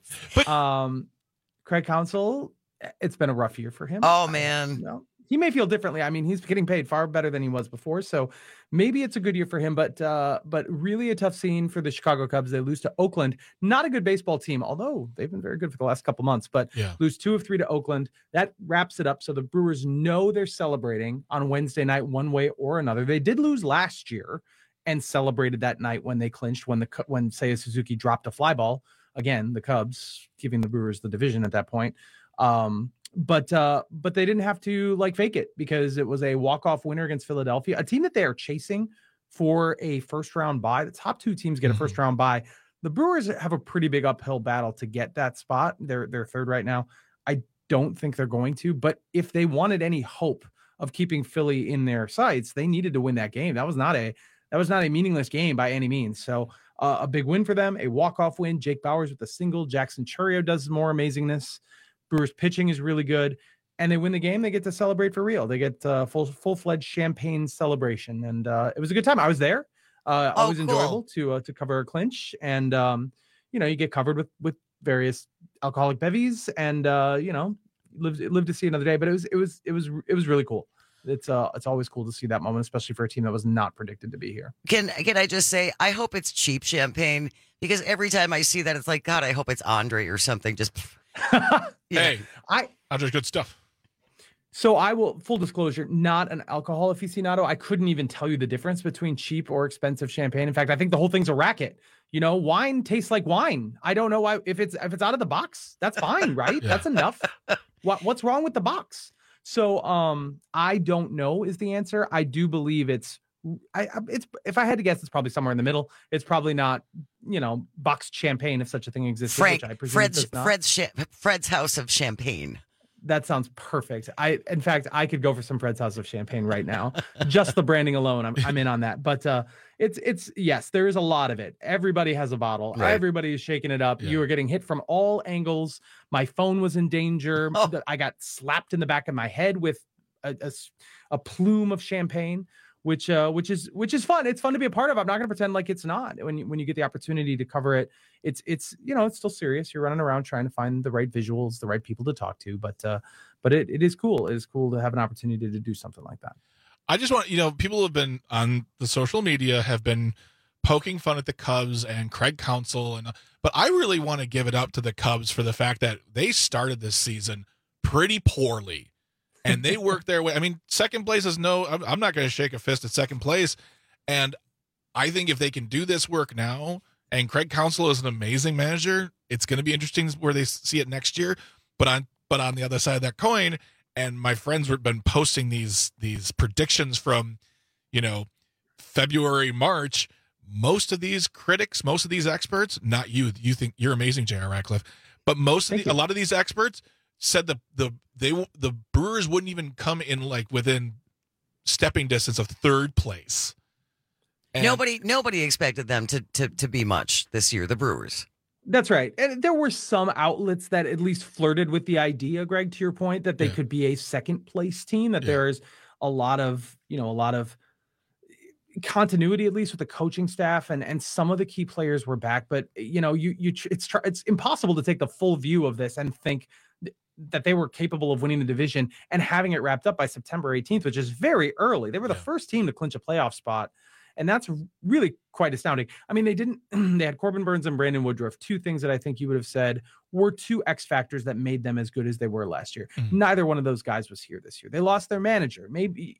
Craig Counsell, it's been a rough year for him. Oh, man. He may feel differently. I mean, he's getting paid far better than he was before. So maybe it's a good year for him, but really a tough scene for the Chicago Cubs. They lose to Oakland. Not a good baseball team, although they've been very good for the last couple months, but lose 2 of 3 to Oakland. That wraps it up. So the Brewers know they're celebrating on Wednesday night one way or another. They did lose last year and celebrated that night when they clinched, when Seiya Suzuki dropped a fly ball. Again, the Cubs giving the Brewers the division at that point. But they didn't have to fake it because it was a walk-off winner against Philadelphia, a team that they are chasing for a first-round bye. The top 2 teams get a first-round bye. The Brewers have a pretty big uphill battle to get that spot. They're third right now. I don't think they're going to, but if they wanted any hope of keeping Philly in their sights, they needed to win that game. That was not a meaningless game by any means. So a big win for them, a walk-off win. Jake Bauers with a single. Jackson Chourio does more amazingness. Brewers pitching is really good, and they win the game. They get to celebrate for real. They get full-fledged champagne celebration, and it was a good time. I was there. Always enjoyable to cover a clinch, and you get covered with various alcoholic bevies, and live to see another day. But it was really cool. It's always cool to see that moment, especially for a team that was not predicted to be here. Can I just say, I hope it's cheap champagne, because every time I see that, it's like, God, I hope it's Andre or something. Just Hey, Andre's good stuff. So I will, full disclosure, not an alcohol aficionado. I couldn't even tell you the difference between cheap or expensive champagne. In fact, I think the whole thing's a racket. Wine tastes like wine. I don't know why. If it's out of the box, that's fine, right? That's enough. What's wrong with the box? So I don't know is the answer. I do believe it's if I had to guess, it's probably somewhere in the middle. It's probably not, boxed champagne, if such a thing exists. Fred's House of Champagne. That sounds perfect. In fact, I could go for some Fred's House of Champagne right now. Just the branding alone, I'm in on that. But it's yes, there is a lot of it. Everybody has a bottle. Right. Everybody is shaking it up. Yeah. You are getting hit from all angles. My phone was in danger. I got slapped in the back of my head with a plume of champagne. Which is fun. It's fun to be a part of. I'm not going to pretend like it's not. When you get the opportunity to cover it, it's still serious. You're running around trying to find the right visuals, the right people to talk to. But it is cool. It is cool to have an opportunity to do something like that. I just want people have been on the social media have been poking fun at the Cubs and Craig Counsell, but I really want to give it up to the Cubs for the fact that they started this season pretty poorly. And they work their way. I mean, second place is I'm not going to shake a fist at second place. And I think if they can do this work now, and Craig Counsell is an amazing manager, it's going to be interesting where they see it next year. But on the other side of that coin, and my friends have been posting these predictions from, February, March. Most of these critics, most of these experts, not you think you're amazing, J.R. Radcliffe, but a lot of these experts said the Brewers wouldn't even come in within stepping distance of third place. And nobody expected them to be much this year, the Brewers. That's right. And there were some outlets that at least flirted with the idea, Greg, to your point, that they could be a second place team, that there's a lot of continuity, at least with the coaching staff, and some of the key players were back. But it's impossible to take the full view of this and think that they were capable of winning the division and having it wrapped up by September 18th, which is very early. They were the first team to clinch a playoff spot. And that's really quite astounding. I mean, they had Corbin Burns and Brandon Woodruff, two things that I think you would have said were two X factors that made them as good as they were last year. Neither one of those guys was here this year. They lost their manager. Maybe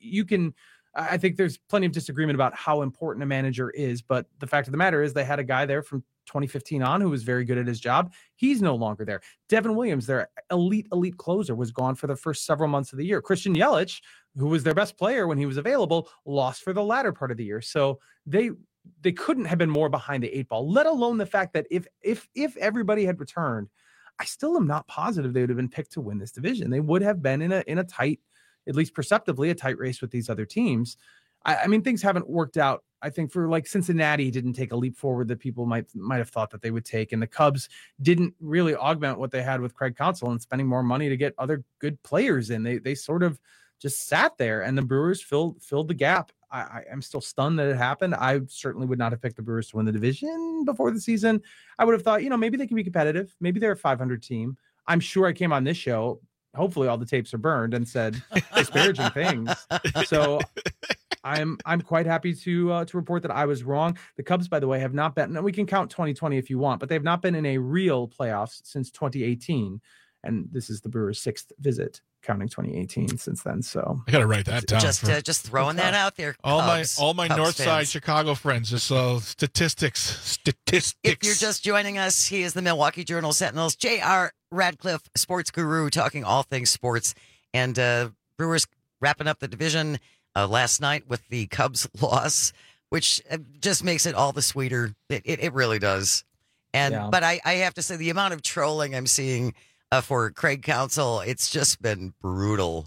I think there's plenty of disagreement about how important a manager is, but the fact of the matter is they had a guy there from 2015 on who was very good at his job. He's no longer there. Devin Williams, their elite closer, was gone for the first several months of the year. Christian Yelich, who was their best player when he was available, lost for the latter part of the year. So they couldn't have been more behind the eight ball, let alone the fact that if everybody had returned, I still am not positive they would have been picked to win this division. They would have been in a tight, at least perceptively, a tight race with these other teams. I mean, things haven't worked out. I think for like Cincinnati didn't take a leap forward that people might have thought that they would take. And the Cubs didn't really augment what they had with Craig Counsell and spending more money to get other good players in. They sort of just sat there, and the Brewers filled the gap. I'm still stunned that it happened. I certainly would not have picked the Brewers to win the division before the season. I would have thought, maybe they can be competitive. Maybe they're a 500 team. I'm sure I came on this show. Hopefully all the tapes are burned and said disparaging things. So I'm quite happy to report that I was wrong. The Cubs, by the way, have not been, and we can count 2020 if you want, but they've not been in a real playoffs since 2018. And this is the Brewers' 6th visit, counting 2018 since then. So I got to write that down. Just throwing that out there. All Cubs, my Cubs North fans. Side Chicago friends, just statistics. If you're just joining us, he is the Milwaukee Journal Sentinel's J.R. Radcliffe, sports guru, talking all things sports. And Brewers wrapping up the division last night with the Cubs loss, which just makes it all the sweeter. It really does. And But I have to say, the amount of trolling I'm seeing for Craig Counsell, it's just been brutal.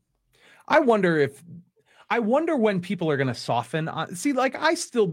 I wonder when people are going to soften. See, like I still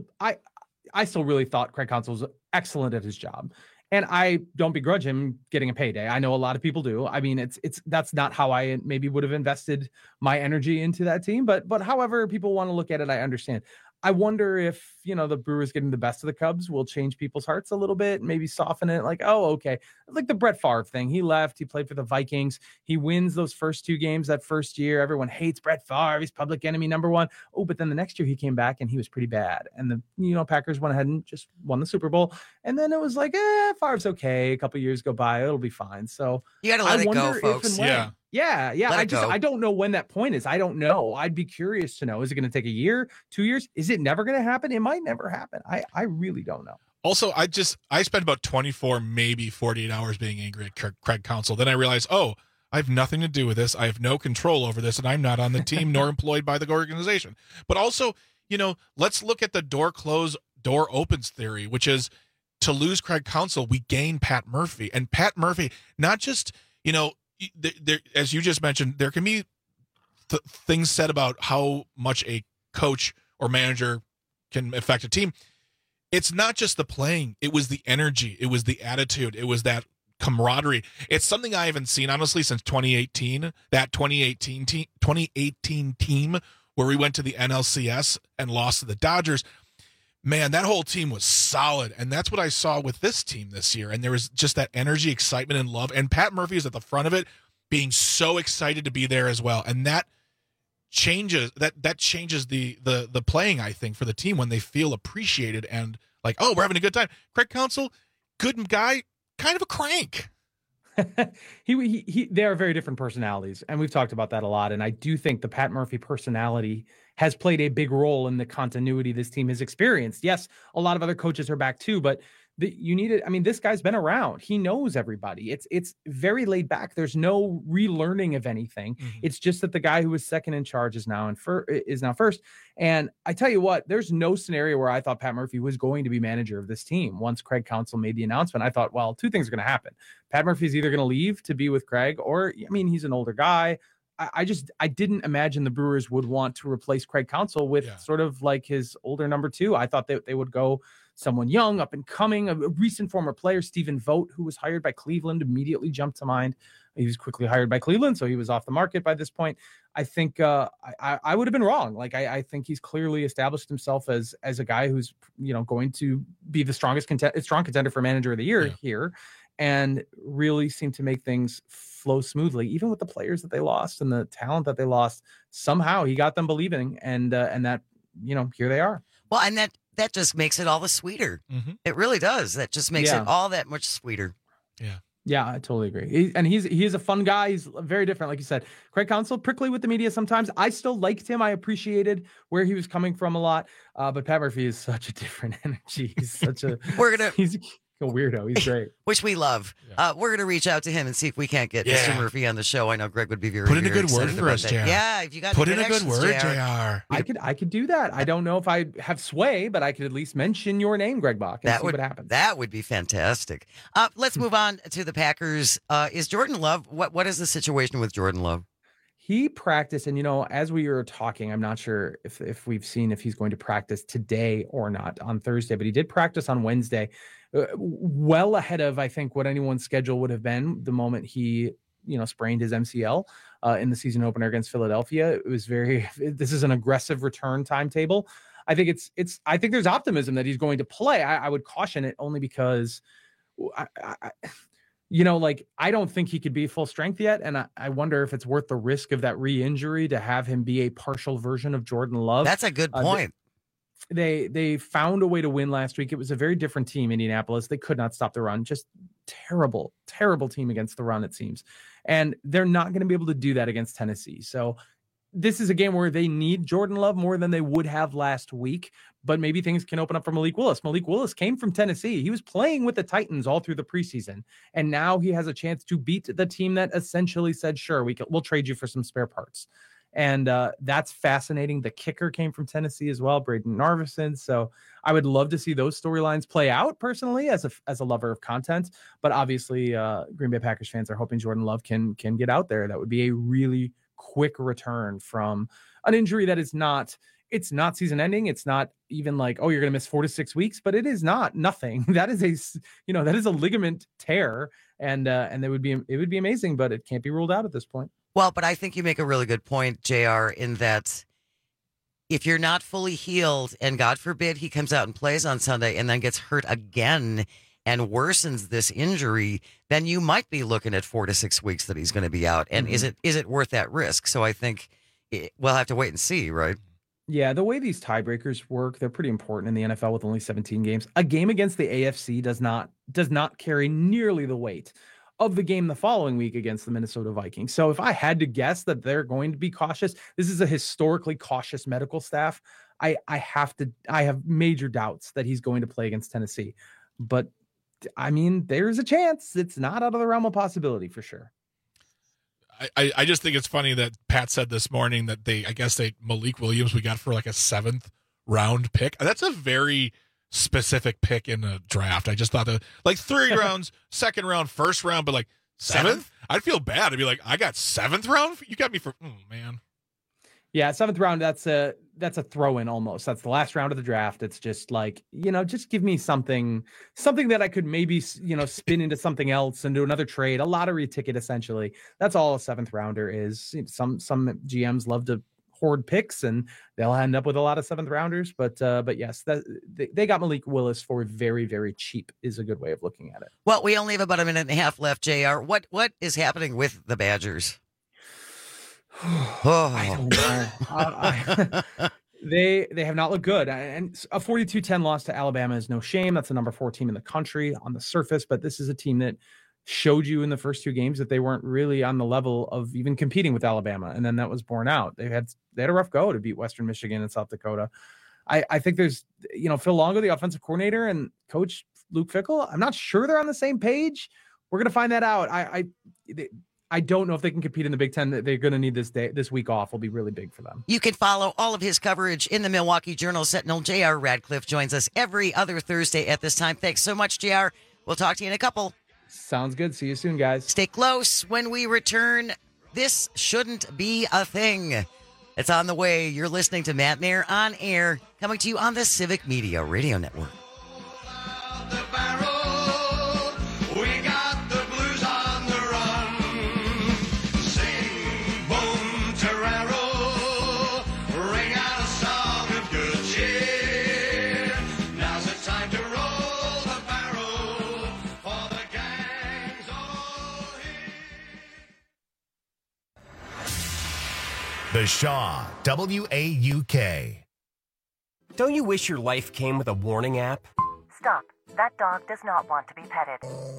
really thought Craig Counsell was excellent at his job, and I don't begrudge him getting a payday. I know a lot of people do. I mean, that's not how I maybe would have invested my energy into that team, but however people want to look at it, I understand. I wonder if, the Brewers getting the best of the Cubs will change people's hearts a little bit, maybe soften it. Like, oh, okay. Like the Brett Favre thing. He left. He played for the Vikings. He wins those first 2 games that first year. Everyone hates Brett Favre. He's public enemy number 1. Oh, but then the next year he came back and he was pretty bad. And the, Packers went ahead and just won the Super Bowl. And then it was like, Favre's okay. A couple years go by. It'll be fine. So you got to let it go, folks. Yeah. I don't know when that point is. I don't know. I'd be curious to know. Is it going to take a year, 2 years? Is it never going to happen? It might never happen. I really don't know. Also, I spent about 24, maybe 48 hours being angry at Craig Counsell. Then I realized, I have nothing to do with this. I have no control over this, and I'm not on the team nor employed by the organization. But also, let's look at the door close, door opens theory, which is to lose Craig Counsell, we gain Pat Murphy. And Pat Murphy, not just, there, as you just mentioned, there can be things said about how much a coach or manager can affect a team. It's not just the playing. It was the energy. It was the attitude. It was that camaraderie. It's something I haven't seen, honestly, since 2018. That 2018 team where we went to the NLCS and lost to the Dodgers. Man, that whole team was solid, and that's what I saw with this team this year. And there was just that energy, excitement, and love. And Pat Murphy is at the front of it, being so excited to be there as well. And that changes the playing, I think, for the team when they feel appreciated and like, we're having a good time. Craig Counsell, good guy, kind of a crank. They are very different personalities, and we've talked about that a lot. And I do think the Pat Murphy personality has played a big role in the continuity this team has experienced. Yes, a lot of other coaches are back too, but this guy's been around. He knows everybody. It's very laid back. There's no relearning of anything. Mm-hmm. It's just that the guy who was second in charge is now first. And I tell you what, there's no scenario where I thought Pat Murphy was going to be manager of this team. Once Craig Counsell made the announcement, I thought, well, 2 things are going to happen. Pat Murphy's either going to leave to be with Craig, or, he's an older guy. I didn't imagine the Brewers would want to replace Craig Counsell with sort of like his older number 2. I thought they would go someone young, up and coming, a recent former player, Stephen Vogt, who was hired by Cleveland, immediately jumped to mind. He was quickly hired by Cleveland, so he was off the market by this point. I think I would have been wrong. Like I think he's clearly established himself as a guy who's going to be the strong contender for manager of the year here, and really seemed to make things flow smoothly, even with the players that they lost and the talent that they lost. Somehow he got them believing, and that here they are. Well, and that just makes it all the sweeter. It really does. That just makes it all that much sweeter. Yeah, I totally agree. He's a fun guy. He's very different, like you said. Craig Counsell, prickly with the media sometimes. I still liked him. I appreciated where he was coming from a lot. But Pat Murphy is such a different energy. He's such a he's a weirdo. He's great. Which we love. We're going to reach out to him and see if we can't get Mr. Murphy on the show. I know Greg would be very Put in a good word excited for us, about JR. that. Yeah, if you got Put in a good word, JR. I could do that. I don't know if I have sway, but I could at least mention your name, Greg Bach, and see what happens. That would be fantastic. Let's move on to the Packers. Is Jordan Love, what is the situation with Jordan Love? He practiced, and as we were talking, I'm not sure if we've seen if he's going to practice today or not on Thursday, but he did practice on Wednesday, well ahead of, I think, what anyone's schedule would have been the moment he, sprained his MCL in the season opener against Philadelphia. It was this is an aggressive return timetable. I think I think there's optimism that he's going to play. I would caution it only because I don't think he could be full strength yet. And I wonder if it's worth the risk of that re-injury to have him be a partial version of Jordan Love. That's a good point. They found a way to win last week. It was a very different team, Indianapolis. They could not stop the run. Just terrible, terrible team against the run, it seems. And they're not going to be able to do that against Tennessee. So this is a game where they need Jordan Love more than they would have last week, but maybe things can open up for Malik Willis. Malik Willis came from Tennessee. He was playing with the Titans all through the preseason, and now he has a chance to beat the team that essentially said, sure, we'll trade you for some spare parts. And that's fascinating. The kicker came from Tennessee as well, Braden Narveson. So I would love to see those storylines play out personally as a lover of content. But obviously, Green Bay Packers fans are hoping Jordan Love can get out there. That would be a really quick return from an injury that is not season ending. It's not even like, oh, you're going to miss 4 to 6 weeks, but it is nothing. That is a ligament tear, and it would be amazing, but it can't be ruled out at this point. Well, but I think you make a really good point, JR, in that if you're not fully healed, and God forbid he comes out and plays on Sunday and then gets hurt again and worsens this injury, then you might be looking at 4 to 6 weeks that he's going to be out. And is it worth that risk? So I think we'll have to wait and see, right? Yeah, the way these tiebreakers work, they're pretty important in the NFL with only 17 games. A game against the AFC does not carry nearly the weight of the game the following week against the Minnesota Vikings. So if I had to guess that they're going to be cautious, this is a historically cautious medical staff. I have major doubts that he's going to play against Tennessee. But I mean, there's a chance. It's not out of the realm of possibility for sure. I just think it's funny that Pat said this morning that Malik Williams we got for like a 7th round pick. That's a very specific pick in the draft. I just thought that like 3 rounds, 2nd round, 1st round, but like 7th, I'd feel bad. I'd be like, I got 7th round. You got me for, man. Yeah, 7th round. That's a throw in almost. That's the last round of the draft. It's just like, just give me something that I could maybe, spin into something else and do another trade, a lottery ticket, essentially. That's all a 7th rounder is. Some GMs love to hoard picks and they'll end up with a lot of 7th rounders. But yes, they got Malik Willis for very, very cheap is a good way of looking at it. Well, we only have about a minute and a half left, JR. What is happening with the Badgers? I don't know. They have not looked good, and a 42-10 loss to Alabama is no shame. That's the number 4 team in the country on the surface, but this is a team that showed you in the first 2 games that they weren't really on the level of even competing with Alabama, and then that was borne out. They had a rough go to beat Western Michigan and South Dakota. I think there's Phil Longo, the offensive coordinator, and Coach Luke Fickell. I'm not sure they're on the same page. We're gonna find that out. I don't know if they can compete in the Big Ten. They're going to need this week off. Will be really big for them. You can follow all of his coverage in the Milwaukee Journal-Sentinel. J.R. Radcliffe joins us every other Thursday at this time. Thanks so much, J.R. We'll talk to you in a couple. Sounds good. See you soon, guys. Stay close. When we return, this shouldn't be a thing. It's on the way. You're listening to Matt Mayer on air, coming to you on the Civic Media Radio Network. The Shaw, WAUK. Don't you wish your life came with a warning app? Stop. That dog does not want to be petted.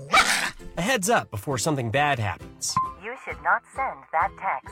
A heads up before something bad happens. You should not send that text.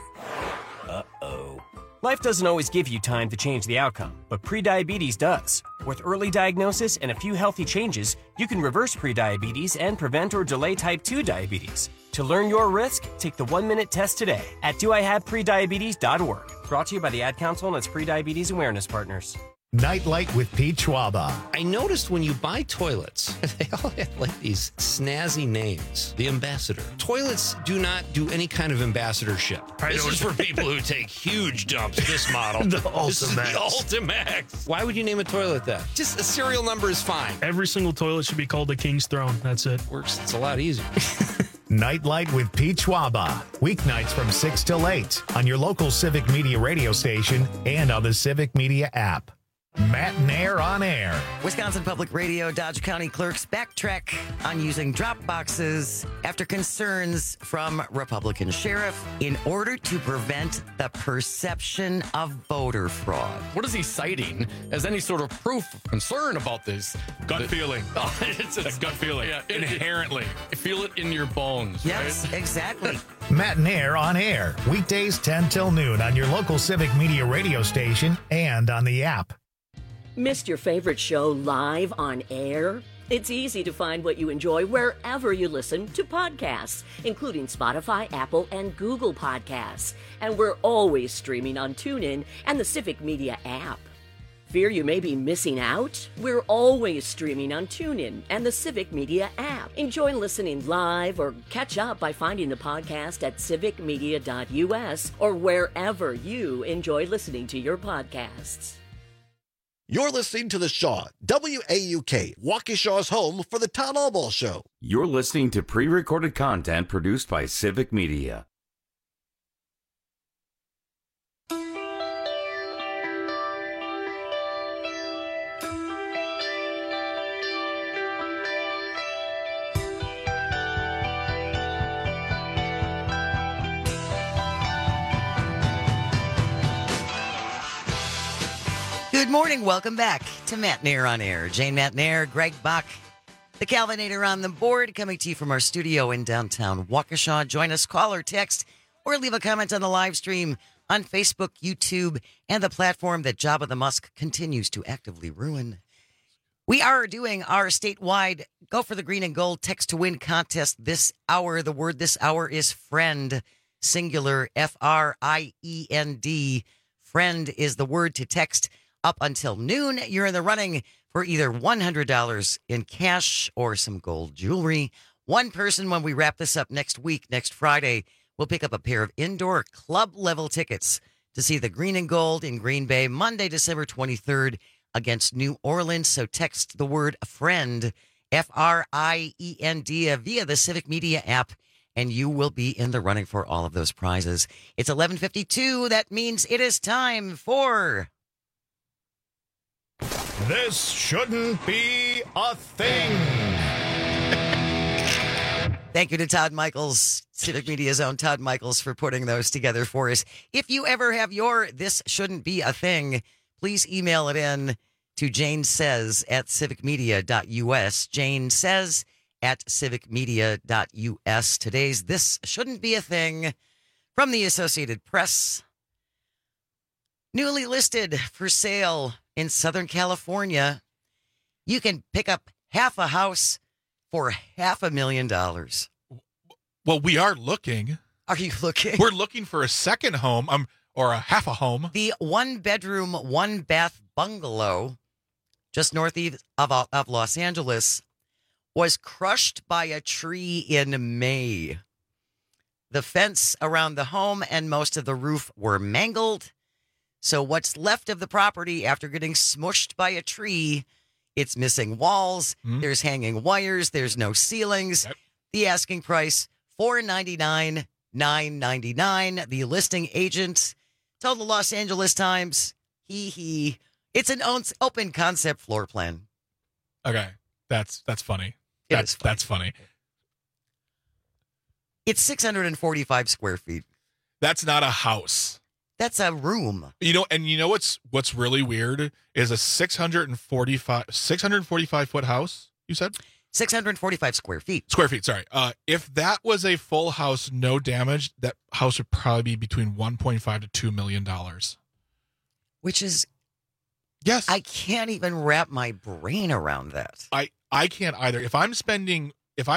Uh-oh. Life doesn't always give you time to change the outcome, but prediabetes does. With early diagnosis and a few healthy changes, you can reverse prediabetes and prevent or delay type 2 diabetes. To learn your risk, take the 1-minute test today at doihaveprediabetes.org. Brought to you by the Ad Council and its prediabetes awareness partners. Nightlight with Pete Schwaba. I noticed when you buy toilets, they all have like these snazzy names. The Ambassador. Toilets do not do any kind of ambassadorship. This is for people who take huge dumps. This model. The This is the Ultimax. Ultimax. Why would you name a toilet that? Just a serial number is fine. Every single toilet should be called the King's Throne. That's it. Works. It's a lot easier. Nightlight with Pete Schwaba. Weeknights from 6 till 8 on your local Civic Media radio station and on the Civic Media app. Matt Nair on air. Wisconsin Public Radio Dodge County clerks backtrack on using drop boxes after concerns from Republican sheriff in order to prevent the perception of voter fraud. What is he citing as any sort of proof of concern about this? Gut feeling. Oh, it's a gut feeling. Yeah, Inherently. Feel it in your bones. Yes, right? exactly. Matt Nair on air. Weekdays 10 till noon on your local Civic Media radio station and on the app. Missed your favorite show live on air? It's easy to find what you enjoy wherever you listen to podcasts, including Spotify, Apple, and Google Podcasts. And we're always streaming on TuneIn and the Civic Media app. Fear you may be missing out? We're always streaming on TuneIn and the Civic Media app. Enjoy listening live or catch up by finding the podcast at civicmedia.us or wherever you enjoy listening to your podcasts. You're listening to The Shaw, WAUK, Waukesha's home for the Town Hall Ball Show. You're listening to pre-recorded content produced by Civic Media. Good morning. Welcome back to Matt Nair on Air. Jane Matt Nair, Greg Bach, the Calvinator on the board, coming to you from our studio in downtown Waukesha. Join us, call or text, or leave a comment on the live stream on Facebook, YouTube, and the platform that Jabba the Musk continues to actively ruin. We are doing our statewide Go for the Green and Gold text to win contest this hour. The word this hour is friend, singular, FRIEND. Friend is the word to text. Up until noon, you're in the running for either $100 in cash or some gold jewelry. One person, when we wrap this up next week, next Friday, will pick up a pair of indoor club-level tickets to see the Green and Gold in Green Bay Monday, December 23rd against New Orleans. So text the word friend, FRIEND, via the Civic Media app, and you will be in the running for all of those prizes. It's 11:52. That means it is time for... This shouldn't be a thing. Thank you to Todd Michaels, Civic Media's own Todd Michaels, for putting those together for us. If you ever have your This Shouldn't Be a Thing, please email it in to janesays@civicmedia.us. Jane says at civicmedia.us. Today's This Shouldn't Be a Thing from the Associated Press. Newly listed for sale in Southern California, you can pick up half a house for $500,000. Well, we are looking. Are you looking? We're looking for a second home, or a half a home. The 1-bedroom, 1-bath bungalow just northeast of Los Angeles was crushed by a tree in May. The fence around the home and most of the roof were mangled. So what's left of the property after getting smushed by a tree, it's missing walls, there's hanging wires, there's no ceilings. Yep. The asking price, $499,999. The listing agent told the Los Angeles Times, it's an open concept floor plan. Okay, that's funny. That's funny. It's 645 square feet. That's not a house. That's a room. And you know what's really weird is a 645 foot house. You said 645 square feet. Square feet. Sorry. If that was a full house, no damage, that house would probably be between $1.5 to $2 million. Which is, yes, I can't even wrap my brain around that. I can't either. If I'm spending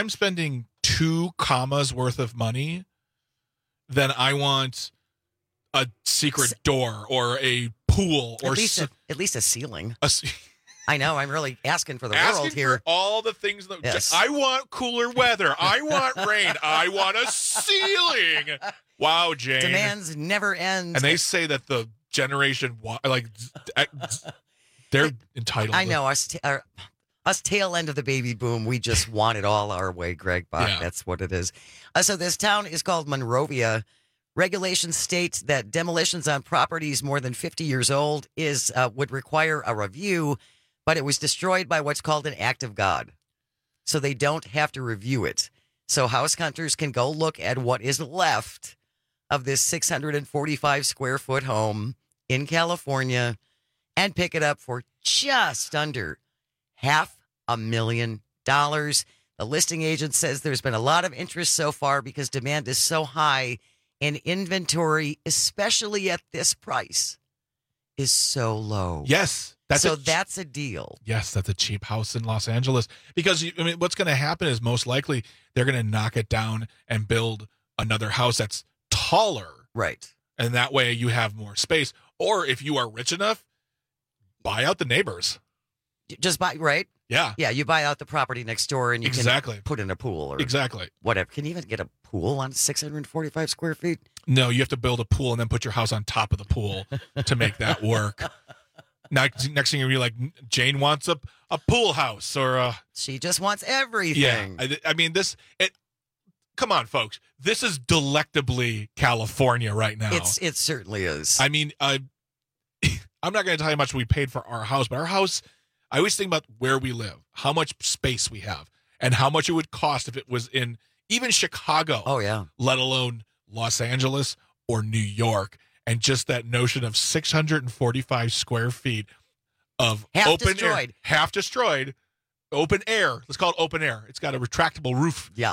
2 commas worth of money, then I want a secret door or a pool or at least a ceiling. I know. I'm really asking for the world here. For all the things that yes. I want cooler weather. I want rain. I want a ceiling. Wow, Jane. Demands never end. And they say that the generation they're entitled. I know us tail end of the baby boom. We just want it all our way, Greg Bach. Yeah. That's what it is. So this town is called Monrovia. Regulations state that demolitions on properties more than 50 years old would require a review, but it was destroyed by what's called an act of God. So they don't have to review it. So house hunters can go look at what is left of this 645 square foot home in California and pick it up for just under $500,000. The listing agent says there's been a lot of interest so far because demand is so high and inventory, especially at this price, is so low. Yes. That's a deal. Yes, that's a cheap house in Los Angeles. Because, what's going to happen is most likely they're going to knock it down and build another house that's taller. Right. And that way you have more space. Or if you are rich enough, buy out the neighbors. Just buy, right? Yeah. Yeah, you buy out the property next door and you can put in a pool or exactly whatever. Can you even get a pool on 645 square feet? No, you have to build a pool and then put your house on top of the pool to make that work. Next thing you'll be like, Jane wants a pool house or she just wants everything. Yeah. I mean, come on, folks. This is delectably California right now. It certainly is. I mean, I'm not going to tell you how much we paid for our house, but our house, I always think about where we live, how much space we have, and how much it would cost if it was in even Chicago. Oh, yeah. Let alone Los Angeles or New York. And just that notion of 645 square feet of open air. Half destroyed. Open air. Let's call it open air. It's got a retractable roof. Yeah.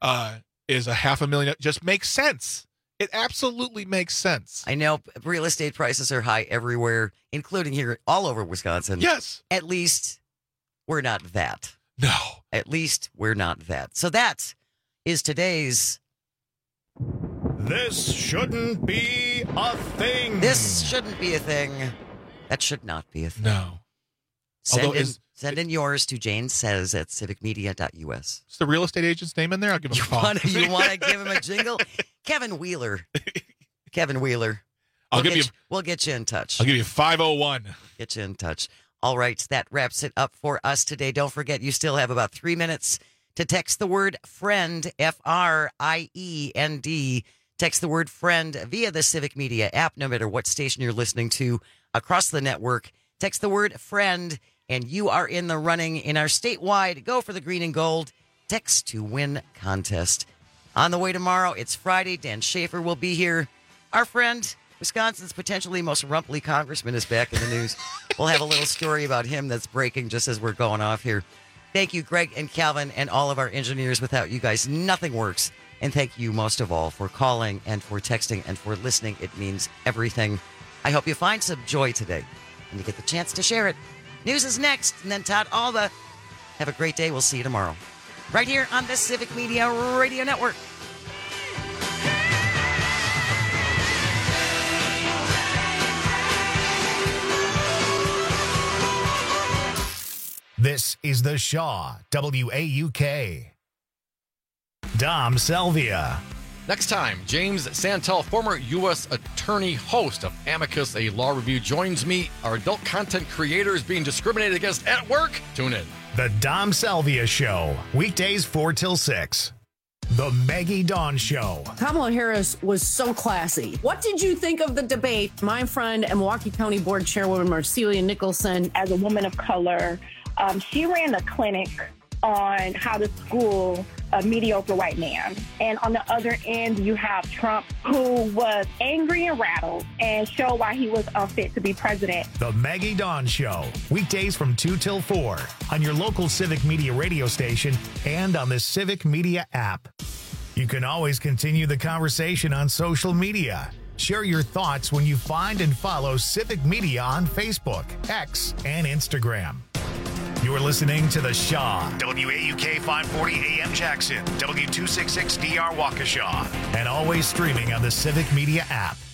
Is $500,000. Just makes sense. It absolutely makes sense. I know real estate prices are high everywhere, including here all over Wisconsin. Yes. At least we're not that. No. At least we're not that. So that is today's... This shouldn't be a thing. This shouldn't be a thing. That should not be a thing. No. Send in yours to Jane Says at civicmedia.us. Is the real estate agent's name in there? I'll give him a call. You want to give him a jingle? Kevin Wheeler. We'll get you in touch. I'll give you 501. Get you in touch. All right, that wraps it up for us today. Don't forget, you still have about 3 minutes to text the word FRIEND, FRIEND. Text the word FRIEND via the Civic Media app, no matter what station you're listening to across the network. Text the word FRIEND, and you are in the running in our statewide Go for the Green and Gold Text to Win contest. On the way tomorrow, it's Friday. Dan Schaefer will be here. Our friend, Wisconsin's potentially most rumply congressman, is back in the news. We'll have a little story about him that's breaking just as we're going off here. Thank you, Greg and Calvin, and all of our engineers. Without you guys, nothing works. And thank you most of all for calling and for texting and for listening. It means everything. I hope you find some joy today and you get the chance to share it. News is next, and then Todd Alba. Have a great day. We'll see you tomorrow. Right here on the Civic Media Radio Network. This is the Shaw, WAUK. Dom Salvia. Next time, James Santel, former U.S. attorney, host of Amicus, a law review, joins me. Are adult content creators being discriminated against at work? Tune in. The Dom Salvia Show, weekdays 4 till 6. The Maggie Dawn Show. Kamala Harris was so classy. What did you think of the debate? My friend and Milwaukee County Board Chairwoman Marcelia Nicholson. As a woman of color, she ran a clinic on how to school a mediocre white man. And on the other end, you have Trump, who was angry and rattled and showed why he was unfit to be president. The Maggie Dawn Show, weekdays from 2 till 4 on your local Civic Media radio station and on the Civic Media app. You can always continue the conversation on social media. Share your thoughts when you find and follow Civic Media on Facebook, X, and Instagram. You're listening to The Shaw, WAUK 540 AM Jackson, W266DR Waukesha, and always streaming on the Civic Media app.